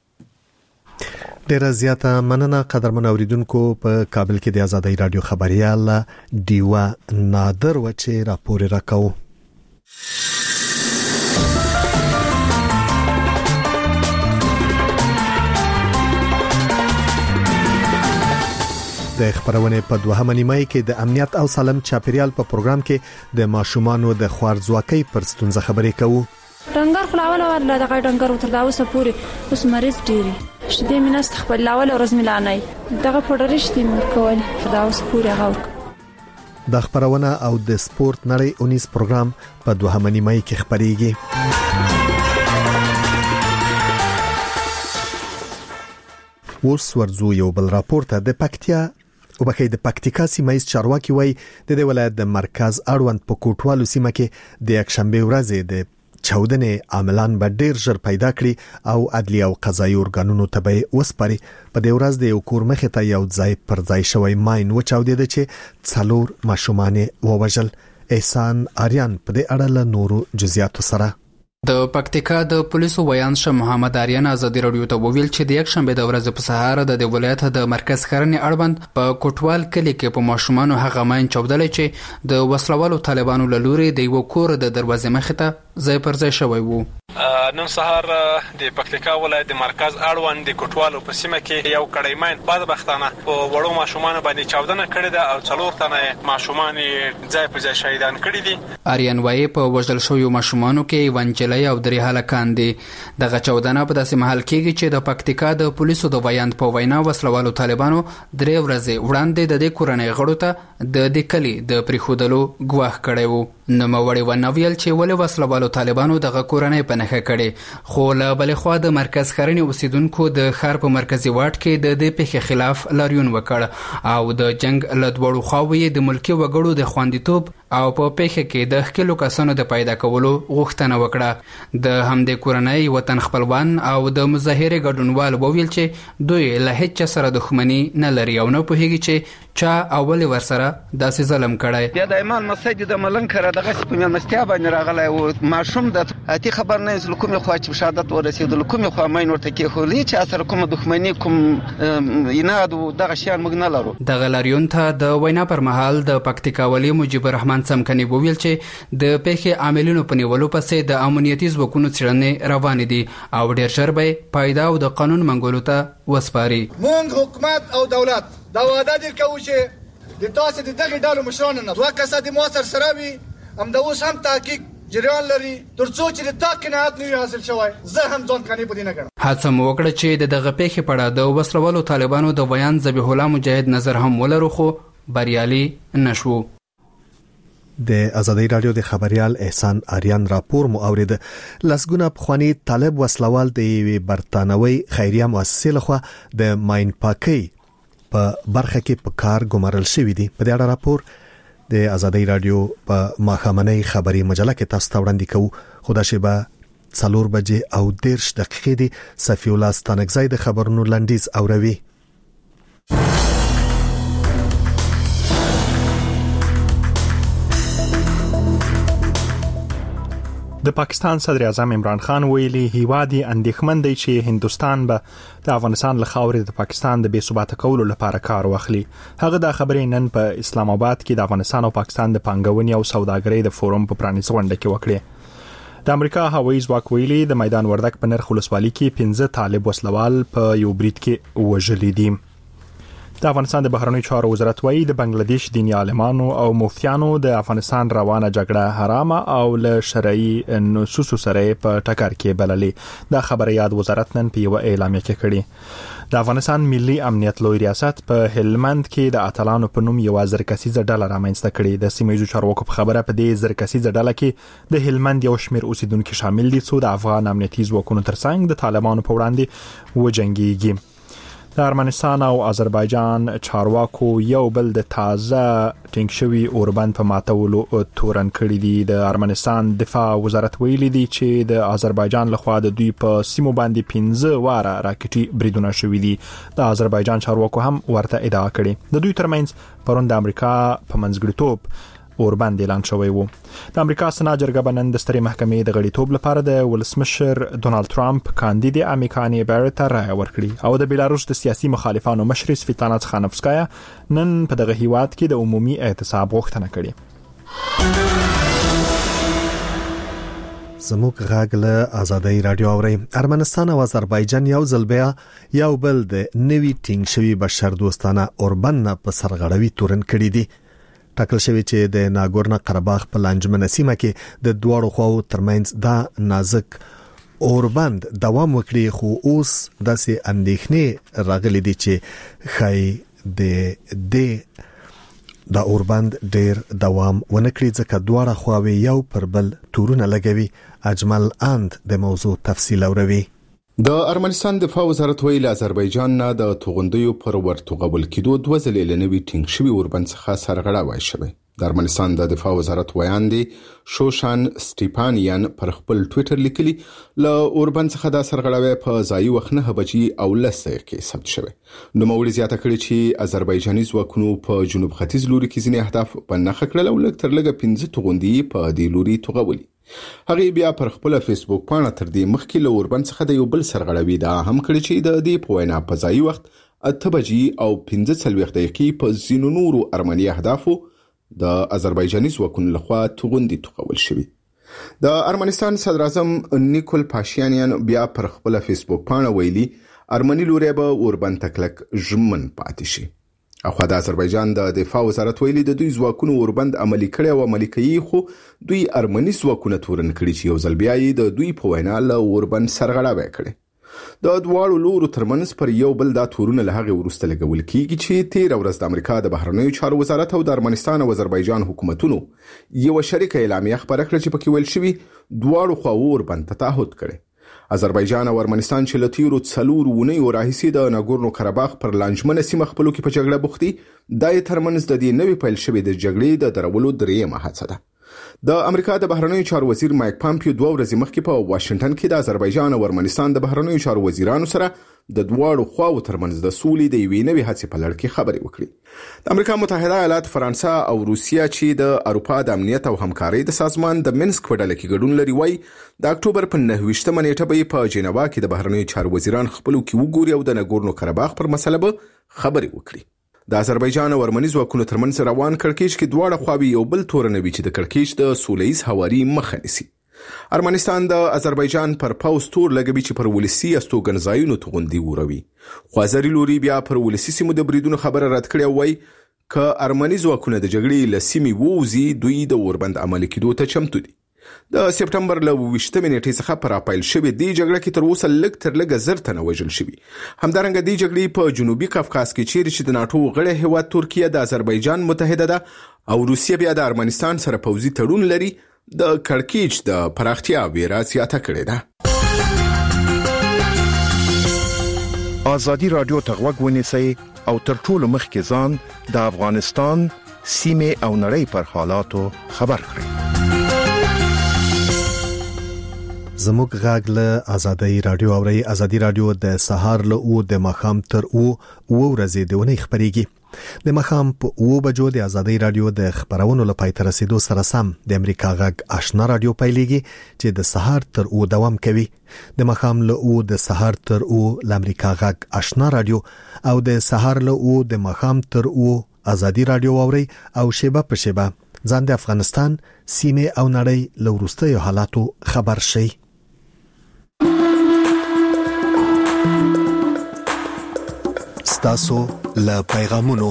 ډیر زیاته مننه قدرمن اوریدونکو. په کابل کې د آزادۍ رادیو خبريال ډیوا نادر و چې راپور راکاو. د خبرونه په دوهمه نیمه کې د امنیت او سالم چاپیریال په پروګرام کې د ماشومانو د خوارځواکۍ پر ستونزه خبرې کوو. رنګار خلاوله ورله دغه رنګار تر دا اوسه پوری اوس مریض ډیری شته میناست خپل لاول ورځ ملانای دغه پډرش دي مور کول دا اوسه پوری غوړ. د خبرونه او د سپورت نړۍ 19 پروګرام په دوهمه نیمه کې خبريږي. اوس ورزو یو بل راپورته د پکتیا او بخې د پکتیکا سیمایي چارواکي وای د دې ولایت د مرکز اړوند په کوټوالو سیمه کې د یکشنبه ورځې د چودنې عاملان به ډیر ژر پیدا کړي او عدلی او قضایي ارګانونو ته به وسپاري. په دې ورځ د یو کور مخې ته یو ځای پر ځای شوی ماین وچاودید چې څلور ماشومان ووژل. احسان آریان په دې اړه له نورو جزئیاتو سره د پکتیکا د پولیسو بیان شه محمد آریان آزادۍ رادیو ته وویل چې د یکشنبه د ورځې په سهار د ولایت د مرکز خرنې اړوند په کوټوال کلی کې په ماشومان هغه ماین چاودل چې د وسلوالو طالبانو له لوري د یو کور د دروازې مخې ته ځای پر ځای شوی وو. نن سهار د پکتیکا ولایت د مرکز اړوند د کوټوالو په سیمه کې یو کړی ماین بعد بختانه په وړو ماشومان باندې چاودنه کړې ده او څلور تنه ماشومان ځای په ځای شهیدان کړي دي. آریان وایي په وژل شویو ماشومانو کې ونجلې او درې هلکان دي. دغه چاودنه په داسې محل کې چې د پکتیکا د پولیسو د بیان په وینا وسلوالو طالبانو 3 ورځې وړاندې د دې کورنۍ غړو ته د دې کلی د پریخودلو ګواښ کړی وو. نوموړي ونویل چې ولې وسلوالو طالبانو دغه کورنۍ په نخښه کړي. خو له بلې خوا د مرکز خرنې اوسیدونکو د ښار په مرکزي واټ کې د دې پیښې خلاف لاریون وکړ او د جنگ له دوړو خواوې د ملکی وګړو د خواندیتوب او په پیښه کې د خلکو کسانو د پیدا کولو غوښتنه وکړه. د همدې کورنۍ وطن خپلوان او د مظاهره ګډونوال وویل چې دوی له هیڅ سره دښمنی نه لري او نه پوهیږي چې چا اول ورسره داسې ظلم کړی. یا د ایمان مسجد د ملنګ دغه په مستیا باندې راغلی او ماشوم د اتی خبر نه زل کومه خو چې شهادت ورسېدل کومه خو ماین ورته کې خو لې چې اثر کومه دښمنی کوم یناد دغه شیان موږ نه لرو. د غلاریون ته د وینا پر مهال د پکتیکا ولی مجيب الرحمن سلیمان څمکني وویل چې د پیښې عاملینو په نیولو پسې د امنیتي ځواکونو څېړنې روانې دي او ډېر ژر به پایده او د قانون منګولو ته وسپاري. مونږ حکومت او دولت دا وعده دي کوو چې د تاسو د دغه ډالو مشرانو نه دوه کسه د موثر سره وي هم د اوس هم تحقیق جریان لري ترڅو چې د تا قناعت نه حاصل شوی زه هم ځان قانع پدې نه ګڼم. هڅه مو وکړه چې د دغه پیښې په اړه د وسلوالو طالبانو د بیان ذبیح الله مجاهد نظر هم ولرو خو بریالي نشو. د ازادي رادیو د خبريال احسان آریان راپور مو اورید. لسګونه پخوانی طالب وسلوال د یوې برتانوي خیریه مؤسسې لخوا د ماین پاکي په برخه کې په کار ګمارل شوی دی. په دې اړه راپور د ازادي رادیو په ماښامنۍ خبري مجله کې تاسو ته وړاندې کوو. خو دا شیبه 4 بجې او 10 دقیقې دی. صفی الله ستانکزی د خبرونو لنډیز اوروي. د پاکستان صدر اعظم عمران خان ویلي هیوادي اندېښمن دی چې هندستان به د افغانستان له خاورې د پاکستان د بې ثباته کولو لپاره کار واخلي. هغه دا خبرې نن په اسلام آباد کې د افغانستان او پاکستان د پانګونې او سوداګرۍ د فورم په پرانیستو غونډه کې وکړه. د امریکا هوایي ځواک ویلي د میدان وردک په نرخ ولسوالۍ کې 15 طالب وسلوال په یو برید کې وژل دي. د افغانستان د بهرنیو چارو وزارت وایي د بنگلاديش دیني عالمانو او مفتیانو د افغانستان روانه جګړه حرامه او له شرعي نصوصو سره په ټکر کې بللې. دا خبره یاد وزارت نن په یو اعلامیه کې کړې. د افغانستان ملي امنیت لوی ریاست په هلمند کې د اتلانو په نوم یو زرکسیزه ډله رامنځته کړې. د سیمایي چارواکو په خبره په دې زرکسیزه ډله کې د هلمند یو شمېر اوسیدونکو شامل دي چې د افغان امنیتي ځواکونو ترڅنګ د طالبانو په وړاندې وجنګيږي. د ارمنستان او آذربایجان چارواکو یو بل د تازه ټینګ شوی اوربند په ماتولو تورن کړی دي. د ارمنستان دفاع وزارت ویلي دی چې د آذربایجان لخوا د دوی په سیمو باندې 15 واره راکټي بریدونه شوي دي. د آذربایجان چارواکو هم ورته ادعا کړې. د دوی ترمنځ پرون د امریکا په منځګړیتوب اوربند اعلان شوی وو. د امریکا سنا جرګه بنن د سترې محکمې د غړیتوب لپاره د ولسمشر ډونالد ټرامپ کاندید امیکانی بیرت رائے ورکړي او د بیلاروس د سیاسي مخالفانو مشر سویتلانا تخانوفسکایا نن په دغه هیواد کې د عمومي اعتصاب غوښتنه کړې. زموږ غږ له ازادي رادیو اوري. ارمنستان او آذربایجان یو ځل بیا یو بل د نوي ټینګ شوی بشر دوستانه اوربند په سرغړوي تورن کړی دي. ټاکل شوی چې د ناګورنو قرهباغ په لانجمنه سیمه کې د دوړو خواو ترمنځ دا نازک اوربند دوام وکړي. خو اوس داسې اندېښنې راغلي دي چې خای د اوربند ډیر دوام ونکړي ځکه دواړه خواوې یو پر بل تورونه لګوي. اجمل اند د موضوع تفصیل اوروي. د ارمنستان دفاع وزارت ویلي آذربایجان نه د توغندیو پر ورتوغول کېدو 2 ځلې لنوي ټینګ شوی اوربند څخه سرغړاوی شوی. د ارمنستان د دفاع وزارت ویاندې شوشان سټیپانیان پر خپل ټوئیټر لیکلي له اوربند څخه د سرغړاوی په ځای وخت 9 بجې او 10 دقیقې ثبت شوی. نو موري زیاته کړي چې آذربایجاني ځواکونو په جنوب ختیځ لوري کې ځینې اهداف په نخښه کړل او لږ تر لږه 15 توغندي په دې لوري توغولي. هغه بیا پر خپل فیسبوک پاڼه تر دې مخکې له اوربند څخه د یو بل سرغړاوي دا هم کړی چې د دې په وینا په ځای وخت 8 بجې او 15 دقیقې په ځینو نورو ارمني اهدافو د آذربایجاني ځواکونو لخوا توغندي توغول شوی. د ارمنستان صدر اعظم نیکول پاشینیان بیا پر خپل فیسبوک پاڼه ویلي ارمني لوري به اوربند تکلک ژمن پاتې شي. اخوا د آذربایجان د دفاع وزارت ویلي د دوی ځواکونو اوربند عملي کړي او عملي کوي خو دوی ارمني ځواکونه تورن کړي چې یو ځل بیا د دوی په وینا له اوربند سرغړاوی کړي. د دواړو لورو ترمنځ پر یو بل دا تورونه له هغه ورسته لګول کیږي چې 13 ورځ د امریکا د بهرنیو چارو وزارت او د ارمنستان او آذربایجان حکومتونو یو شریک اعلامیه خبره کړه چې پکې ویل شوی دواړو خواو اوربند ته تعهد کړي. آذربایجان او ارمنستان چې له تیرو 4 اونیو راهیسې د ناګورنو قرهباغ پر لانجمنه سیمه خپلو کې په جګړه بوختي د ترمنځ د دې نوې پیل شوې د جګړې د درولو درېیمه هڅه ده. د امریکا د بهرنیو چارو وزیر مایک پامپیو 2 ورځې مخکې په واشنگټن کې د آذربایجان او ارمنستان د بهرنیو چارو وزیرانو سره د دواړو خواو ترمنځ د سولې د یوې نوې هڅې په لړ کې خبرې وکړي. د امریکا متحده ایالات، فرانسه او روسیه چې د اروپا د امنیت او همکارۍ د سازمان د منسک په ډله کې ګډون لري وایي د اکتوبر په 9 نیټه به په جنیوا کې د بهرنیو چارو وزیران خپلو کې وګوري او د ناګورنو قرهباغ پر مسله به خبرې وکړي. د آذربایجان او ارمني ځواکونو ترمنځ روان کړکېچ کې دواړه خواوې یو بل تورنوي چې د کړکېچ د سولهییز هواري مخه نیسي. ارمنستان د آذربایجان پر پاوس تور لګوي چې پر ولسی استوګنځایونو توغندي وروي. خو آذري لوري بیا پر ولسی سیمو د بریدونو خبره رد کړې وای ک ارمني ځواکونه د جګړې لسیمي ووزي دوی د اوربند عمل کېدو ته چمتو دي. د سپټمبر ل 28 نیټې څخه پر اپریل شوه دی جګړه کې تر اوسه لږ تر لږه زر تنه وژل شوي. همدارنګه دی جګړې په جنوبي قفقاز کې چیرې چې د ناتو غړی هیواد ترکیه د آذربایجان متحده ده او روسیه بیا د ارمنستان سره پوځي تړون لري د کړکېچ د پراختیا ویره زیاته کړې ده. آزادي رادیو ته غوږ ونیسئ او تر ټولو مخکې ځان د افغانستان سیمې او نړۍ پر حالاتو خبر کړئ. زموږ غږ له آزادۍ رادیو اوري. آزادۍ رادیو د سهار له او د مخام تر او ورځې د ونې خبريږي. د مخام په 9 بجو د آزادۍ رادیو د خبرونو لپاره تر رسیدو سره سم د امریکا غږ آشنا رادیو پیلېږي چې د سهار تر او دوام کوي. د مخام له او د سهار تر او د امریکا غږ آشنا رادیو او د سهار له او د مخام تر او آزادۍ رادیو اوري او شیبه په شیبه ځان د افغانستان سیمه او نړۍ له وروستیو حالاتو خبر شي. ستاسو له پیغامونو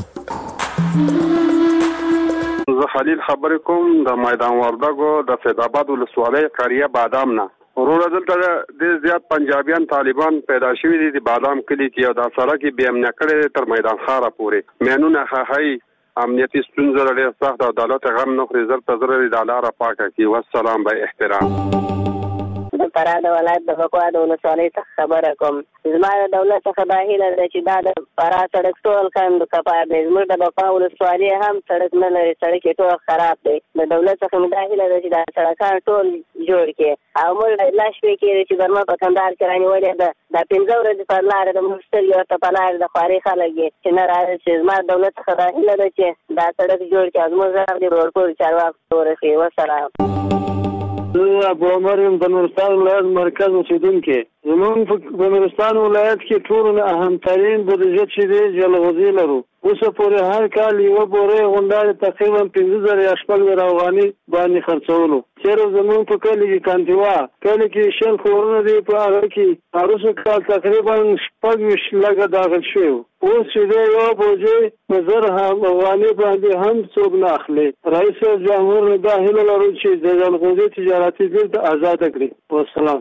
زه خلیل خبرې کوم د میدان وردګو د فیضآباد ولسوالۍ قریه بادام نه. وروره دلته ډېر زیات پنجابیان طالبان پیدا شوي دي د بادام کلي کې او دا سړک یې بې امنه کړی تر میدان ښاره پورې. مینونه خښئ امنیتي ستونزه ډېر سخت او دولت غم نه خوري. زر ته زر د لاره پاکه کړي. والسلام به احترام. د فراه د ولایت د بکوا د ولسوالۍ څخه خبره کوم. زما د دولت څخه دا هیله ده چې دا د فراه سړک ټول کاندو کپار دی. زموږ د بکوا ولسوالۍ هم سړک نه لري. سړک یې ټول خراب دی. د دولت څخه مې دا هیله ده چې دا سړکان ټول جوړ کړي او موږ لا شپې کېږي چې برما په کندهار کې رانیولې ده. دا 15 ورځې پر لاره د موږ سترګې ورته په لاره د خوارې خلک یې چې نه راځي. چې زما د دولت څخه دا هیله ده چې دا سړک جوړ کړي او زموږ غږ دې ورپورې چارواکو ورسوي. والسلام. ابو عمر د نورستان ولایت مرکز اوسیدونکو. زموږ په نورستان ولایت کې ټول نه اهمترین بودیجه چې دی جلغوزي لرو. اوس پورې هر کال یو بورې غونډه تقریبا 5000 افغاني باندې خرڅولو. چیرې زموږ په کلی کې کانتیوا کلی کې شل خورونه دی په هغه کې هروسه کال تقریبا 25 لګه داخل شو. اوس چې یو بوجه نظر هم افغاني باندې هم څوک نه اخلي. رئیس جمهور دا هیله لري چې د جلغوزي تجارتي بیلته آزاد کړي. والسلام.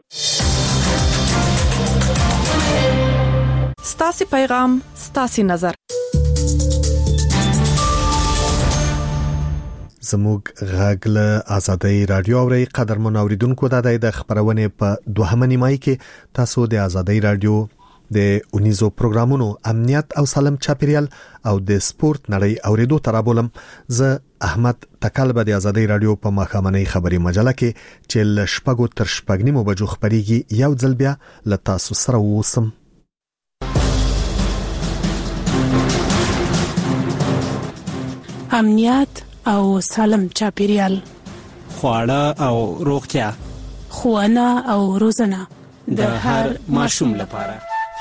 ستاسو پیغام ستاسو نظر. زموږ غږ له آزادۍ رادیو اوري. قدرمن اوریدونکو د خبرونه په دوهمه نیمای کې تاسو د آزادۍ رادیو د اونیزو پروګرامونو امنیت او سالم چاپیریال او د سپورت نړۍ اوریدو ترابولم. زه احمد تکل به د آزادۍ رادیو په مخامنۍ خبري مجله کې چې ل شپږو تر شپږنیمو بجو خبريږي یو ځل بیا ل تاسو سره ووسم. امنیت او سالم چاپیریال، خواړه او روغتیا، ښوونه او روزنه د هر ماشوم لپاره.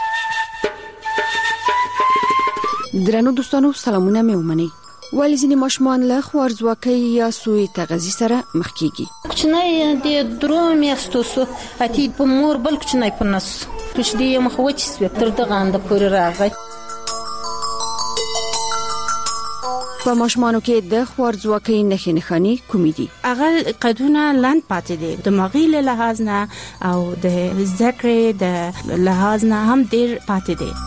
درنو دوستانو سلامونه مې ومنئ. ولی ځینې ماشومان له خوارځواکۍ یا سوء تغذیې سره مخ کیږي. کوچنی د 3 میاشتو سو اتی په مور بل کوچنی په نس کوچ دی مخ وچ سو تر دغه اند پورې راغی. په ماشومانو کې د خوارځواکۍ نښې نښانې کومې دي؟ هغه قدونه لاند پاتې دي، دماغي له لحاظ نه او د ذکر د لحاظ نه هم ډیر پاتې دي.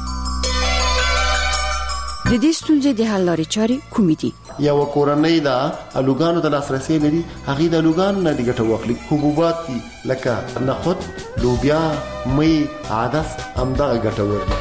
د دې ستونزې د حل لارې چارې کومې دي؟ یو کورنۍ دا الوګانو ته لاسرسي لري، هغه د الوګانو نه د ګټه واخلي. حبوبات دي لکه نخود، لوبیا، مې، عدس همدغه ګټور دي.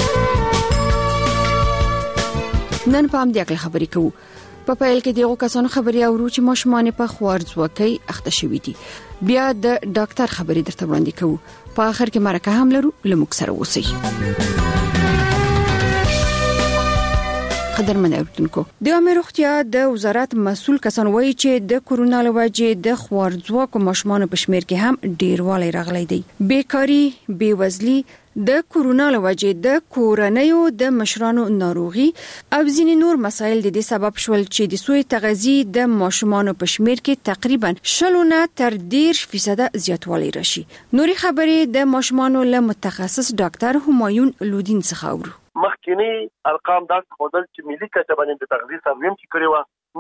نن په هم د عقل خبرې کوو. په پیل کې دغه کسانو خبرې اورو چې ماشومان په خوارځواکۍ اخته شوي دي. بیا د ډاکټر خبرې درته وړاندې کوو. په اخر کې مرکه هم لرو، لموږ سره اوسئ. قدرمن اوردونکو د عامه روغتیا د وزارت مسول کسان وایي چې د کورونا لوجه د خوارځواکو ماشومان په شمیر کې هم ډیروالی راغلی دی. بیکاری، بیوزلی د کورونا لوجه د کورنیو د مشرانو ناروغي او ځینې نور مسایل د دې سبب شول چې د سوی تغذی د ماشومان په شمیر کې تقریبا 0 تر 10% زیاتوالی راشي. نوري خبرې د ماشومان له متخصص ډاکټر همایون لودین څخه اورو. مخکینی ارقام دا خودل چې ملي کچه باندې د تغذیه سرویم چې کړی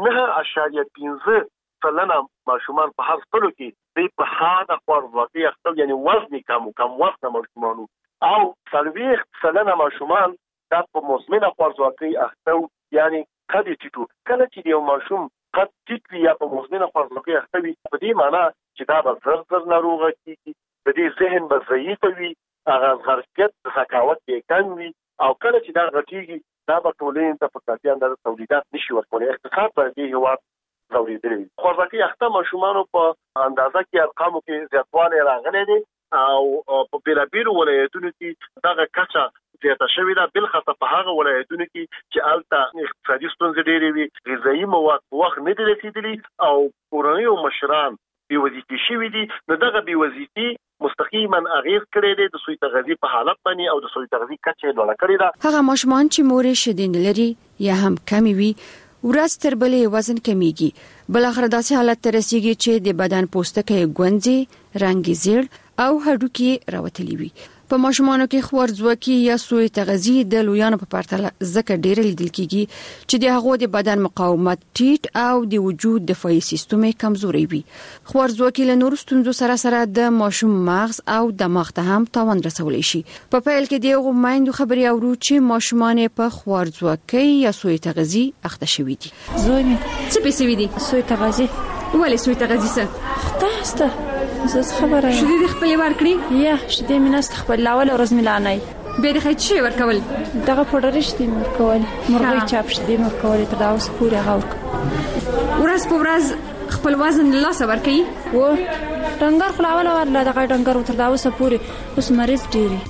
و 9.5% ماشومان په هر ټولو کې د په حاده خوارځواکۍ اخته یعنی وزن کم وزن ماشومان او 40% ماشومان د په مزمنه خوارځواکۍ اخته یعنی قد ټیټو کله چې یو ماشوم قد ټیټ وي یا په مزمنه خوارځواکۍ اخته وي په دې معنی چې دا به زر ناروغه کیږي د دې ذهن به ضعیف وي هغه ظرفیت ثقافت یې کم وي او کله چې دا غټیږي دا به ټولنې ته په کافي اندازه تولیدات نشي ورکولی اقتصاد به دې هېواد ځورېدلی خوارځواکۍ اخته ماشومانو په اندازه کې ارقامو کې زیاتوالی راغلی دی او په بېلابېلو ولایتونو کې دغه کچه زیاته شوې ده بالخصوص په هغه ولایتونو کې چې هلته اقتصادي ستونزې ډېرې وي غذایي مواد په وخت نه دي رسېدلي او کورنیو مشران بېوظیفې شوي دي نو دغه بېوظیفي مستقیما اغیز کړی دی د سوی تغذیه په حالت باندې او د سوی تغذیه کچه لوړه کړې ده. هغه ماشومان چې مورې شیدین لري یا هم کمی وي ورځ تر بلې وزن کمیږي بل اخر داسې حالت ته رسیږي چې د بدن پوستکی ګونځي رنګ زیړ او هډوکي راوتلي وي. په ماشومانو کې خوارځواکي یا سوی تغذیه د لویانو په پرتله ځکه ډېر لیدل کیږي چې د هغو د بدن مقاومت ټیټ او د وجود دفاعي سیستم کمزوري وي. خوارځواکي له نورو ستونزو سره د ماشوم مغز او دماغ ته هم تاوان رسولی شي. په پیل کې دغه مایندو خبري اورو چې ماشومان په خوارځواکي یا سوی تغذیه اخته شوي دي. زوی می څه پېښوي دي؟ سوی تغذیه. ولې سوی تغذیه څه؟ خداسته زه خبره یم. شدې خپل ورکړي یا شدې میناست خپل لاول ورځ ملانای به د خېچ شي ورکول دغه پوډر شتي ورکول مرغۍ چاپ شتي ورکول تر دا اوس پورې غوړک ورځ په ورځ خپل وزن لا صبر کوي و ډنګر خلاول ورله دغه ډنګر تر دا اوس پورې اوس مریض ډیری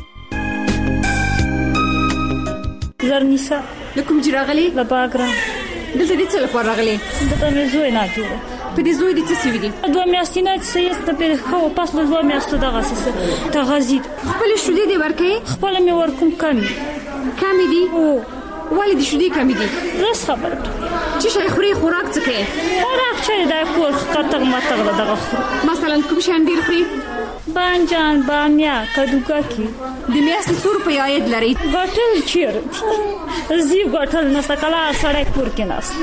زرنیسا لکم جراغلی لا باګرام دلته دې څه لپاره راغلي؟ دته مې زوی نه جوړه په دې زوی دې څه سوي دي؟ 2 میاشتې نه چې یې په خو پاس له 2 میاشتو دغه څه تغذیه خپل شودې دې ورکې خپل مې ورکوم کمی دي او ولې دې شودې کمی دي؟ رس خبر چې شي خوري خوراک څه کوي؟ خوراک چې دا کور خطر ماته دغه مثلا کوم شان ډیر خوري؟ بانجان بامیا کدوګاکی د میاشتې څو روپۍ عاید لري؟ ګټل چیرته زی ګټل نه سکلا سړی کور کې ناس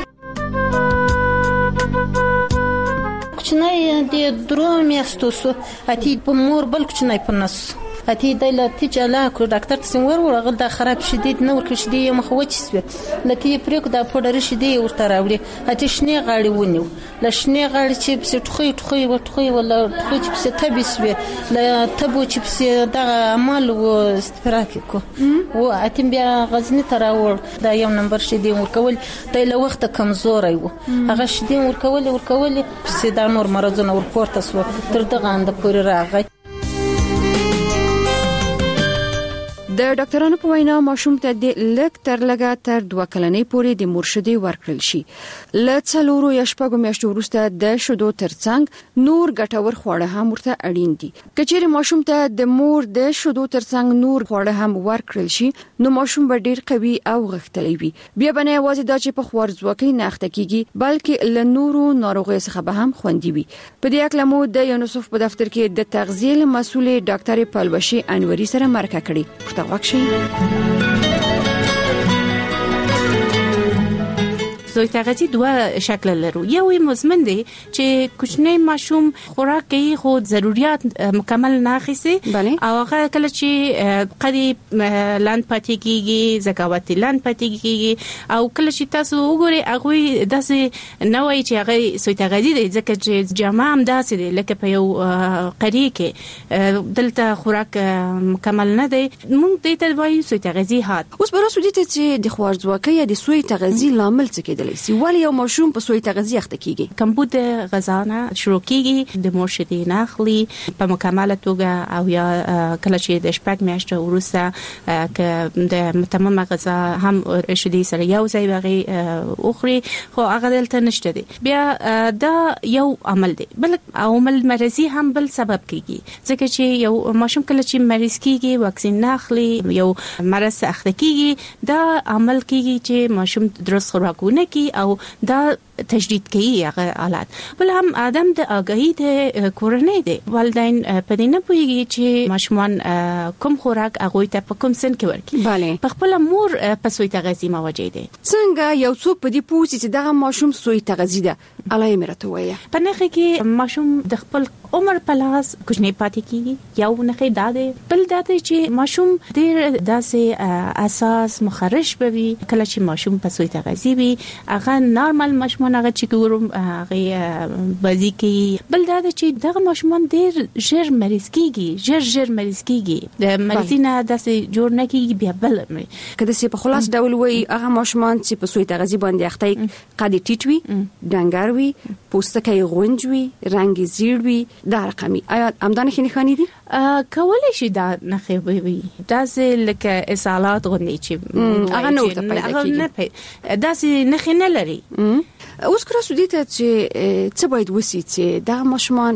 کوچنی د 3 میاشتو سو اتی په مور بل کوچنی په نس اتی د لتی چلا کو ډاکټر څنګه ورغل دا خراب شدید نه ورکړ شدی مخ وچسوي لتی پرېک دا پډر شدی ورته راوړي اتی شنه غاړي ونیو لشنه غاړي چې په ټخوي ولا ټخوي چې په تبسوي لا تبو چې په دا عمل و استراحت کو و اتی بیا غزنی تراور دا یو نمبر شدی ورکول د له وخت کمزوري و هغه شدی ورکول په دا نور مرزونه ورپورته سو تر دغه اند پورې راغی. د ډاکټرانو په وینا ماشوم ته د لک تر لګا تر 2 کلنۍ پورې د مرشدي ورکړل شي. لڅلورو یا شپږو میاشتو وروسته د شودو ترڅنګ نور ګټور خواړه هم ورته اړین دي. کچېره ماشوم ته د مور د شودو ترڅنګ نور خواړه هم ورکړل شي نو ماشوم به ډیر قوي او غښتلی وي. بیا به نه یوازې دا چې په خوارځواکۍ نه اخته کیږي بلکې له نورو ناروغیو څخه به هم خوندي وي. په دې اړه مو د یونیسف په دفتر کې د تغذیه مسؤل ډاکټر پلوشي انوري سره مرکه کړې. سوی تغذیه دوه شکل لرو. یو مزمن دی چې کوچنی ماشوم خوراک کوي خو ضرورت مکمل نه اخیسي او هغه کله چې قدي لاند پاتې کیږي زکاوت لاند پاتې کیږي او کله چې تاسو وګورئ هغه داسې نه وایي چې هغه سوی تغذیه دی ځکه چې جامه هم داسې دی لکه په یو قریه کې دلته خوراک مکمل نه دی موږ دې ته وایو سوی تغذیه هات. اوس براسو دي چې د خوارځواکۍ یا د سوی تغذیه لامل څه کېدل کولای شي ولی یو ماشوم په سوی تغذیه اخته کیږي کمبود غذا نه شروع کیږي د مور شیدې نه اخلي په مکمله توګه او یا کله چې د شپږ میاشتې وروسته ک د متممه غذا هم شیدې سره یو ځای بغي اخري خو هغه دلته نشته دي بیا دا یو عمل دی بل عمل مرضی هم بل سبب کیږي ځکه چې یو ماشوم کله چې مریض کیږي واکسین نه اخلي یو مرض اخته کیږي دا عمل کیږي چې ماشوم درست خوراکونه کوي او دا تجدید کوي هغه حالات بل هم ادم د اگاهی د کورنۍ دی والدین په دې نه پوهیږي چې ماشومان کوم خوراک هغه ته په کوم سن کې ورکي bale په خپل مور په سوی تغذیه موجود دي څنګه یو څوک په دې پوښتنه چې دغه ماشوم سوی تغذیه ده علای مرته وایي په نخې کې ماشوم د خپل عمر په لاس کوچنی پاتې کیږي یو نخې داده بل داده چې ماشوم ډیر داسې اساس مخرج بوي کله چې ماشوم په سوی تغذیه وي هغه نارمل ماشوم هغه چې ګورم هغه بازی کې بل دا چې دغه ماشومان ډیر ژر مریض کیږي ژر مریض کیږي د مریضینه داسې جوړ نه کیږي بیا بل کله چې په خلاص ډول وي هغه ماشومان چې په سوی تغذیه باندې اخته قد ټیټ وي ډنګر وي پوستکی غونج وي رنگ زیړ وي دا رقمي آیا امدانه خې نه خاني دي کولای شي دا نه خې وي داسې لکه اسالات غونډي چې هغه نو ته پیدا کیږي داسې نه خې نه لري اوس کرا سودی ته چې څه باید وسی چې دا ماشومان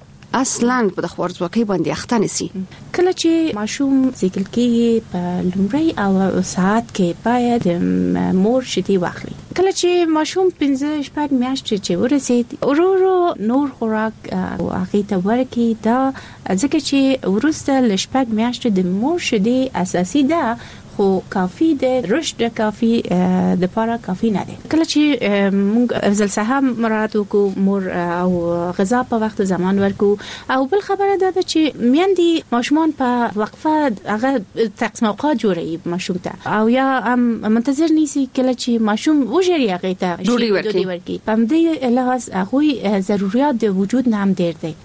اصلا په خورځوکۍ باندې اخته نسی کله چې ماشوم ذکر کیږي په لومړی او ساعت کې باید مور شیدې واخلي کله چې ماشوم 15 شپږ میاشتې چې ورسید ورو نور خوراک او هغه ته ورکی دا ځکه چې ورسته لشپږ میاشتې د مور شیدې اساسي ده خو کافی ده رشد کافی د لپاره کافی نه ده کله چې موږ افضل صاحب مراد وکړو مور او غذا په وخت زمان ورکو او بل خبره ده چې میندې ماشومان په وقفه هغه تقسیم اوقات جوړي ماشوم ته او یا هم منتظر نیسی کله چې ماشوم وژري هغه ته ډوډۍ ورکي په دې لحاظ هغه ضرورت د وجود نام ډیر دي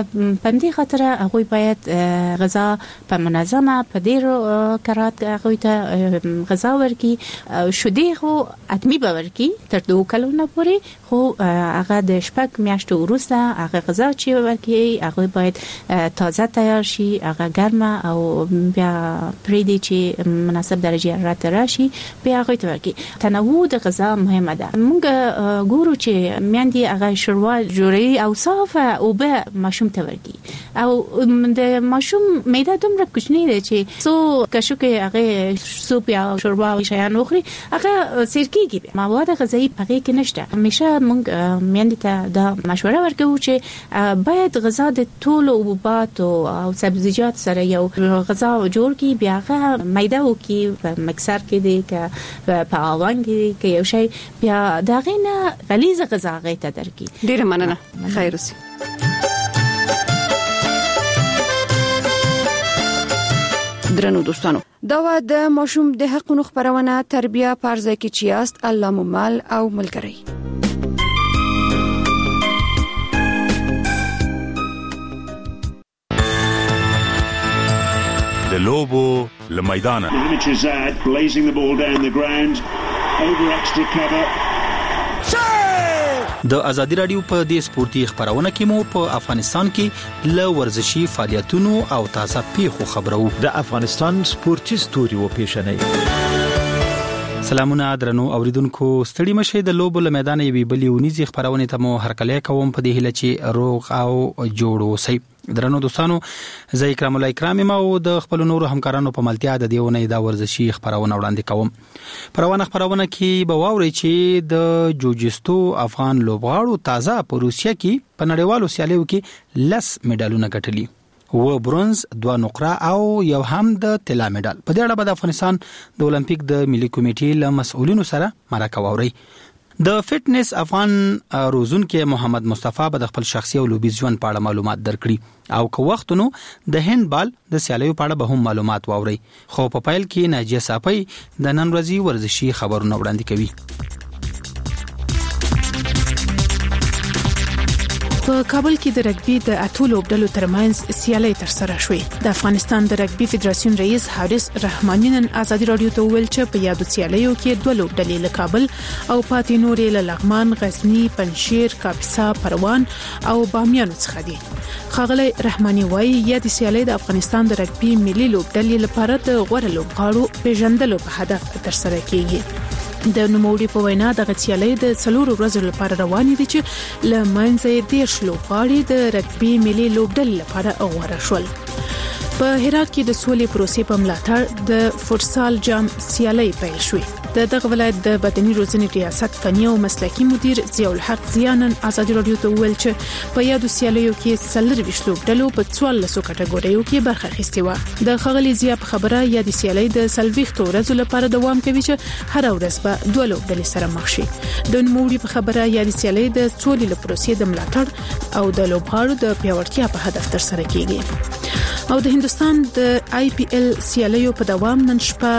په دې خاطر هغه باید غذا په منظمه په ډیر کرات هغه ته غذا ورکی شودې خو اتمی باورکی تر 2 کلونو پورې خو هغه د شپږ میاشتو وروسته هغه غذا چې ورکی هغه باید تازه تیار شي هغه ګرمه او بیا پریدي چې مناسب درجه حرارت راشي بیا هغه ته ورکی تنوع د غذا مهمه ده موږ ګورو چې میندې هغه شوروا جوړي او صافه او به ماشوم ته ورکی او د ماشوم معده دومره کوچنی ده چې سو کښو کې هغه سوپ یا شوربا او شیان اخري هغه سرکیږي مواد غذایی پکې کې نشته همیشه موږ میندې ته دا مشوره ورکوو چې باید غذا د ټولو حبوبات او سبزیجات سره یو غذا جوړ کی بیا هغه میده وکي په مکسر کې دی که په اوان کې کې یو شی بیا دا غینه غلیظ غذا غیته درکې ډیره مننه خیر اوسې درنو دوستانو دا د ماشوم د حقوقو خبرونه تربیه پرځای کې چیاست الله ممل او ملګری د لوبو لمیدانه blazing the ball down the ground over extra cover د ازادي رادیو په دې سپورتي خبرونه کې مو په افغانستان کې ل ورزشي فعالیتونو او تازه پیښو خبرو د افغانستان سپورتي ستوري و پیښنې سلامونه درنو اوریدونکو ستړي مشه د لوبو له میدان یوي بلی ونیزي خبرونه ته مو هرکلی کوم په دې هله چې روغ او جوړو سي درنو دوستانو زه اکرام الله اکرامي ما او د خپل نورو همکارانو په ملتیا د دیونه د ورزشي خبرونه وړاندې کوم پروانه خبرونه کې به واوري چې د جوجستو افغان لوبغاړو تازه په روسیا کې په نړیوالو سیالیو کې 10 میډالونه ګټلي و برونز 2 نقره او یو هم د طلا میډال په دې اړه د افغانستان د اولمپیک د ملي کمیټې له مسؤلینو سره مرکه واوري د فټنس افغان روزون کې محمد مصطفی به د خپل شخصي او لوبي ژوند په اړه معلومات درکړي او که وختونو د هند بال د سیالیو په اړه به هم معلومات واوري خو په پایل کې ناجیه صافی د نن ورځې ورزشي خبرونه وړاندې کوي په کابل کې د رګبي د اتو لوبډلو ترمنځ سیالي ترسره شوې. د افغانستان د رګبي فدراسیون رئیس حارث رحماني نن ازادي رادیو ته ویل چې په یادو سیالیو کې دوه لوبډلې له کابل او پاتې نورې له لغمان، غزنی، پنجشیر، کاپیسا، پروان او بامیان څخه دي. ښاغلی رحماني وایي یادې سیالي د افغانستان د رګبي ملي لوبډلې لپاره د غوړه لوبغاړو پیژندلو په هدف ترسره کیږي. د نوموړي په وینا د غسیالۍ د 4 ورځې لپاره روانې دي چې لمنځه د شلوغاړي د رګبي ملي لوبډلې لپاره غوړه شول. په هرات کې د سولې پروسې په ملاتړ د فوتسال جام سیالۍ پیل شوې. د دغه ولایت د بدني روزنې ریاست فني او مسلکي مدیر ضیاء الحق زیانن ازادي رادیو ته ویل چې په یادو سیالیو کې 4 لوبډلو په 14 کټګوریو کې برخه اخیستې و. د خغلی ضیاء په خبره یادې سیالۍ د 40 ورځې لپاره دوام کوي چې هر ورځ به 2 لوبډلې سره مخ شي. د نوموړي په خبره یادې سیالۍ د سولې پروسې د ملاتړ او د لوبغاړو د پیاوړتیا په هدف ترسره کیږي. او د هندستان د IPL سیالیو په دوام نن شپه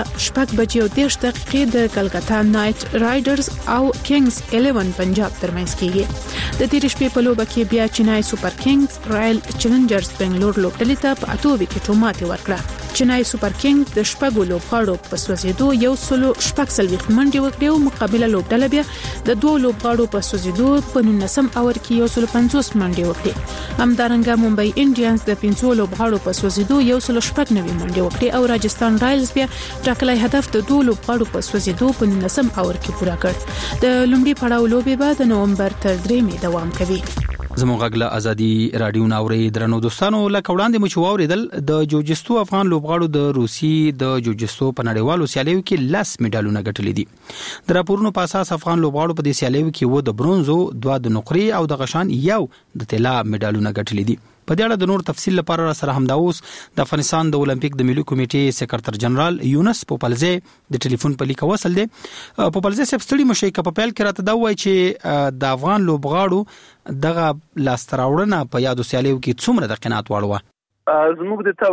7:30 د کلکتا نایټ رایډرز او کینګز 11 پنجاب ترمنځ کیږي. د تیر شپې په لوبه کې بیا چنای سوپر کینګز رائل چیلنجرز بنگلور لوبډلې ته په 8 وکټو ماتې ورکړه. چنای سوپر کینګز د شپږو لوبغاړو په سوځیدو یو سلو شپږ سلويخت منډې وکړې او مقابله لوبډله بیا د دوه لوبغاړو په سوځیدو په 19 اور کې یو سلو 50 منډې وکړې. همدارنګه ممبئی انډینز د 5 لوبغاړو په سوځیدو یو سلو شپږ نوي منډې وکړې او راجستان رایلز بیا ټاکلي هدف د دوه لوبغاړو په سوځیدو په 19 اور کې پوره کړ. د لومړي پړاو لوبې به د نومبر تر 3 دوام کوي. زموږ غږ ازادي رادیو ناوري درنو دوستانو لکه وړاندې مو چواوریدل د جوجستو افغان لوبغاړو د روسي د جوجستو په نړیوالو سیالیو کې 10 میډالونه ګټلي دي. د راپورونو په اساس افغان لوبغاړو په دې سیالیو کې و د برونزو، 2 د نقري او د غشان یو د طلا میډالونه ګټلي دي. په دې اړه د نور تفصیل لپاره را سره همدا اوس د افغانستان د اولمپیک د ملي کمیټې سکرټر جنرال یونس پوپلزی د ټلیفون په لیک وصل دی. پوپلزی صاحب ستړي مشي په پیل کې راته دا وایي چې د افغان لوبغاړو دغه لاستراوړنه په یادو سیالیو کې څومره د قناعت وړ و؟ زموږ د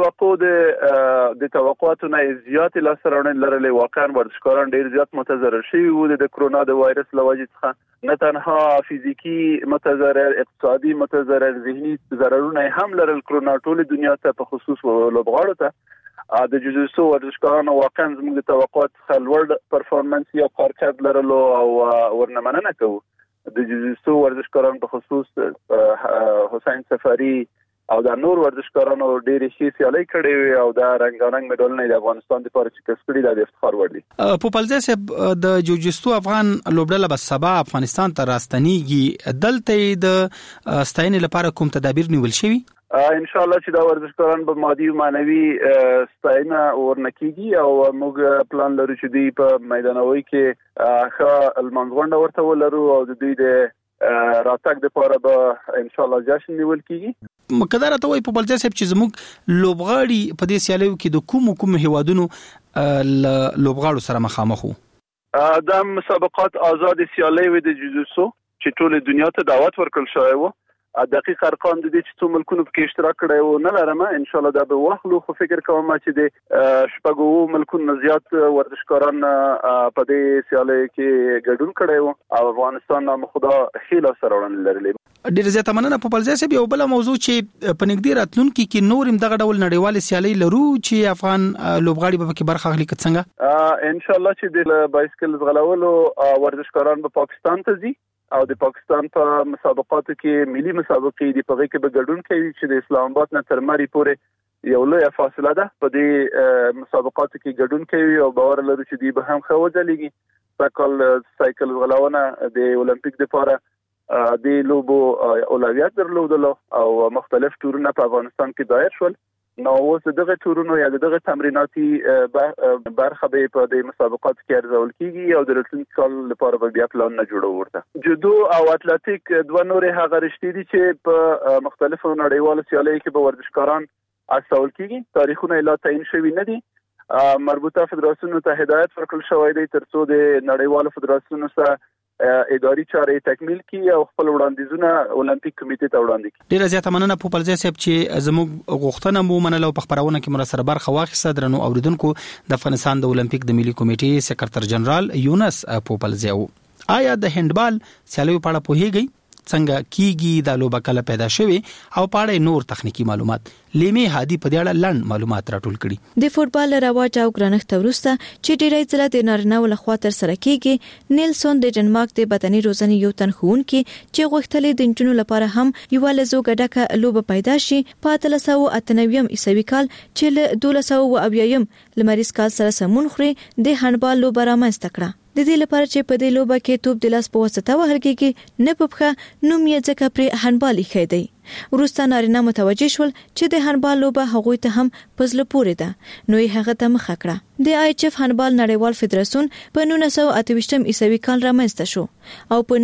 توقع د توقعاتو نه زیات لاستراوړنې لرلې. واقعا ورزشکاران ډیر زیات متضرر شوي وو د کرونا د وایرس له وجې څخه، نه تنها فزیکی متضرر، اقتصادي متضرر، ذهني ضررونه هم لرل. کرونا ټول دنیا ته په خصوص لوبغاړو ته د جوجستو ورزشکارانو واقعا زموږ د توقعات څخه لوړ پرفورمنس یا کارکرد لرلو او ورنمنه کوو. د جوجستو ورزشکارانو په خصوص حسین سفری او د نور ورزشکارانو ډېری شي سیالي کړې وي او دا رنگارنګ میډالونه د افغانستان لپاره چې کسبړي د افتخار وړ دي. پوپلزی صاحب د جوجستو افغان لوبډله به سبا افغانستان ته راستنیږي. دلته د ستاینې لپاره کوم تدابیر نیول شوي؟ ان شاء الله چې دا ورزشکاران به مادي او معنوي ستاینه ورنکېږي او موږ پلان لرو چې دوی په میدانوي کې ښه المنځغونډه ورته ولرو او د دوی د راتګ لپاره به ان شاء الله جشن نیول کیږي. مقدار ته وای پوپلزی صاحب چې زموږ لوبغاړي په دې سیالیو کې د کوم هیوادونو لوبغاړو سره مخامخ وو؟ دا مسابقات آزاد سیالي و د جوجستو چې ټول دنیا ته دعوت ورکړل شوی و. دقیق ارقام د دې چې څو ملکونو په کې اشتراک کړی و نه لرم. ان شاء الله دا به واخلو، خو فکر کوم چې د شپږو ملکونو زیات ورزشکاران په دې سیالي کې ګډون کړی و او افغانستان خدا خیله سره ورن لري. ډیر زیات مننه پوپلزی صاحب. یو بل موضوع چې په نګدي راتلونکو کې نور هم دغه ډول نړیوال سیالي لرو چې افغان لوبغاړي به کې برخه اخلي څنګه؟ ان شاء الله چې د بایسکل ځغلولو ورزشکاران په پاکستان ته ځي او د پاکستان په مسابقاتو کې ملي مسابقې دی په هغه کې به ګډون کوي چې د اسلام آباد نه تر مری پورې یو لوی فاصله ده. په دې مسابقاتو کې ګډون کوي او باور لرو چې دی به هم ښه وځلېږي. سایکل غلاونه د اولمپیک لپاره د لوبو اولویت درلودلو او مختلف تورونه په افغانستان کې دایر شول. نو اوس دغه تورونو یا دغه تمریناتي برخه به په د مسابقاتو کې ارزول کیږي او د راتلونکي کال لپاره به بیا پلان نه جوړو ورته. جودو او اتلټیک دوه نورې هغه رشتې دي چې په مختلفو نړیوالو سیالیو کې به ورزشکاران استول کیږي. تاریخونه لا تعیین شوي نه دي. مربوطه فدراسیونونو ته هدایت ورکړل شوی دی ترڅو د نړیوالو فدراسیونونو سره اداري چارې تکمیل کړي او خپل وړاندیزونه اولمپیک کمیټې ته وړاندې کړي. ډیره زیاته مننه پوپلزی صاحب چې زموږ غوښتنه مو منله او په خبرونه کې مرسته برخه واخیسته. درنو اوریدونکو د افغانستان د اولمپیک د ملي کمیټې سکرټر جنرال یونس پوپلزی. آیا د هندبال سیالیو په اړه پوهیږئ؟ څنګه کیږي د لوبه کله پیدا شوی او پاړې نور تخنیکی معلومات لیمي هادي په دې اړه لاند معلومات راټول کړي. د فوتبال رواج او ګرانښت ورسته چې ډیری ځله د نارینه ول خوا تر سره کیږي، نیلسون د ډنمارک د بدني روزنې یو تن ښوونکی چې غوښتلې د نجونو لپاره هم یو لزو ګډه لوبه پیدا شي په 1398 عیسوي کال چې له 1280 لمریز کال سره سمون خوري د هاندبال لوبه رامنځته کړه. د دې لپاره چې په دې لوبه کې توپ د لاس په واسطه وهل کېږي نه په پخه نوم یې ځکه پر هاندبال یې دی. وروسته نارینه متوجه شول چې د هاندبال لوبه هغوی ته هم پزله پورې ده، نو یې هغه ته مخه کړه. د IHF هاندبال نړیوال فدراسیون په 1928 عیسوي کال رامنځته شو او په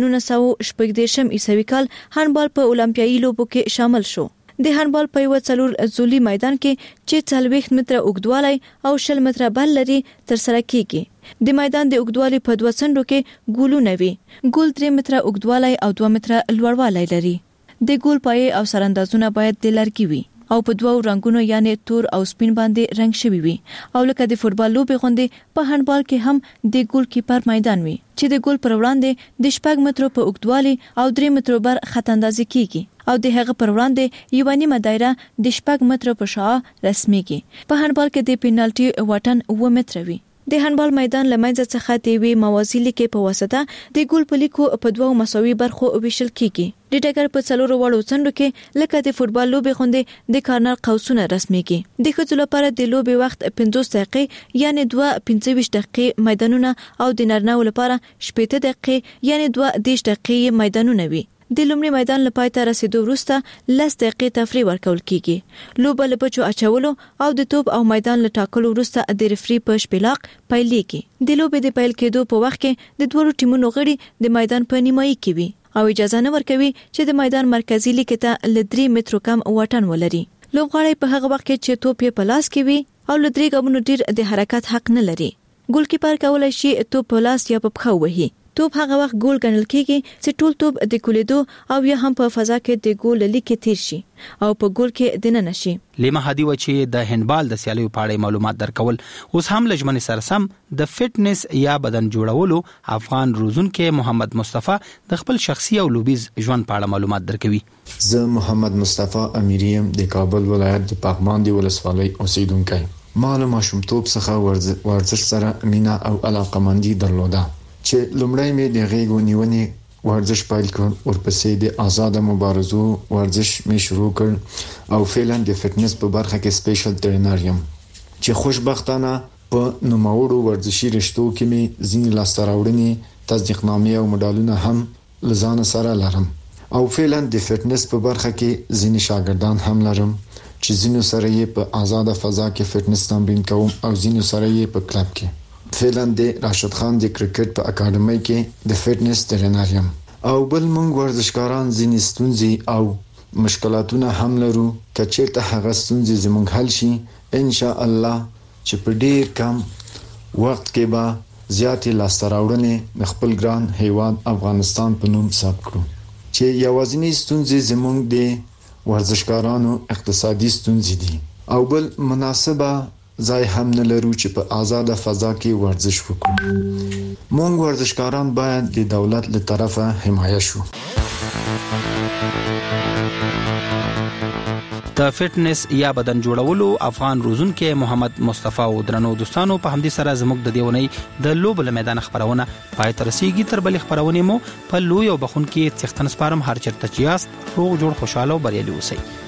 1914 عیسوي کال هاندبال په اولمپیایي لوبو کې شامل شو. د هاندبال په یو څلور زولي میدان کې چې 40 متره اوږدوالی او 20 متره بل لري تر سره کیږي. د میدان د اوږدوالي په 2 څنډو کې ګولونه وي. ګول 3 متره اوږدوالی او 2 متره لوړوالی لري. د ګول پای او سراندازونه باید د لرګي وي او په دوه رنگونو یعنی تور او سپین باندې رنگ شوی وي او لکه د فوتبال لوبې غوندې په هاندبال کې هم د ګول کیپر میدان وي چې د ګول پر وړاندې د 6 مترو په اوږدوالي او 3 مترو بر خط اندازي کیږي او د هغه پر وړاندې یو نیمه دایره د 6 مترو په شاوخوا رسميږي. په هاندبال کې د پینالټي واټن 9 متره وي. د هاندبال میدان لمنځه څخه د وی موازی لیکې په واسطه د ګول په لیکو په دوه مساوي برخو ویشل کیږي. د ډګر په څلورو وړو څنډو کې لکه د فوتبال لوبې غوندې د کارنر قوسونه رسميږي. د ښځو لپاره د لوبې وخت 50 دقیقې یعنی 2.25 دقیقې میدانونه او د نارینه‌و لپاره 80 دقیقې یعنی 2.10 دقیقې میدانونه وي. د لومړي میدان لپاره ته رسیدو وروسته 10 دقیقې تفریح ورکول کیږي. لوبه له بچو اچولو او د توپ او میدان له ټاکلو وروسته د ریفری په شپیلاق پیلېږي. د لوبې د پیل کېدو په وخت کې د دوه ټیمونو غړي د میدان په نیمایي کې وي او اجازه نه ورکوي چې د میدان مرکزی لیکه ته ل 3 مترو کم واټن ولري. لوبغاړی په هغه وخت کې چې توپ یې په لاس کې وي او ل 3 ګامونو ډیر د حرکت حق نه لري. ګول کیپر کولای شي توپ په لاس یا په پښه وهي. توپ هغه وخت ګول ګڼل کېږي چې ټول توپ د کولیدو او یا هم په فضا کې د ګول لیکه تیر شي او په ګول کې دننه شي. لیما هادي و چې د هندبال د سیالیو په اړه معلومات درکول اوس هم لجمن سره سم د فټنس یا بدن جوړولو افغان روزونکو محمد مصطفی د خپل شخصي او لوبیز ژوند په اړه معلومات درکوي. زه محمد مصطفی امیریم د کابل ولایت د پاکماندی ولسوالۍ اوسیدونکی. ما له ماشومتوب څخه ورزش سره مینا او علاقمندي درلوده چې لومړی مې د غیږو نیونې ورزش پیل کړ، ورپسې د آزاد مبارزو ورزش مې شروع کړ او فعلا د فټنس په برخه کې سپیشل ټرینر یم چې خوشبختانه په نوموړو ورزشي رشتو کې مې ځینې لاسته راوړنې، تصدیقنامې او مډالونه هم لزان سره لرم او فعلا د فټنس په برخه کې ځینې شاګردان هم لرم چې ځینو سره یې په آزاد فضا کې فټنس تمرین کوم او ځینو سره یې په کلب کې. فعلا د راشد خان د کرکټ په اکیډمي کې د فټنس ټرینر یم او بل موږ ورزشکاران ځینې ستونزې او مشکلاتونه هم لرو. کچېرته هغه ستونزې زموږ حل شي ان شاء الله چې په ډیر کم وخت کې به زیاتې لاسته راوړنې د خپل ګران هیواد افغانستان په نوم ثبت کړو چې یوازینی ستونزې زموږ د ورزشکارانو اقتصادي ستونزې دي او بل مناسبه ځای هم نه لرو چې په آزاد فضا کې ورزش وکړو. موږ ورزشکاران باید د دولت له طرفه حمایه شو. د فټنس یا بدن جوړولو افغان روزونکو محمد مصطفی او درنو دوستانو په همدې سره زموږ د دیونی د لوب له میدان خبرونه پای تر رسیدي. تر بل خبرونه مو په لوی او بخون کې څښتن سپارم هر چرته چیاست روغ جوړ خوشاله او بریالي اوسئ.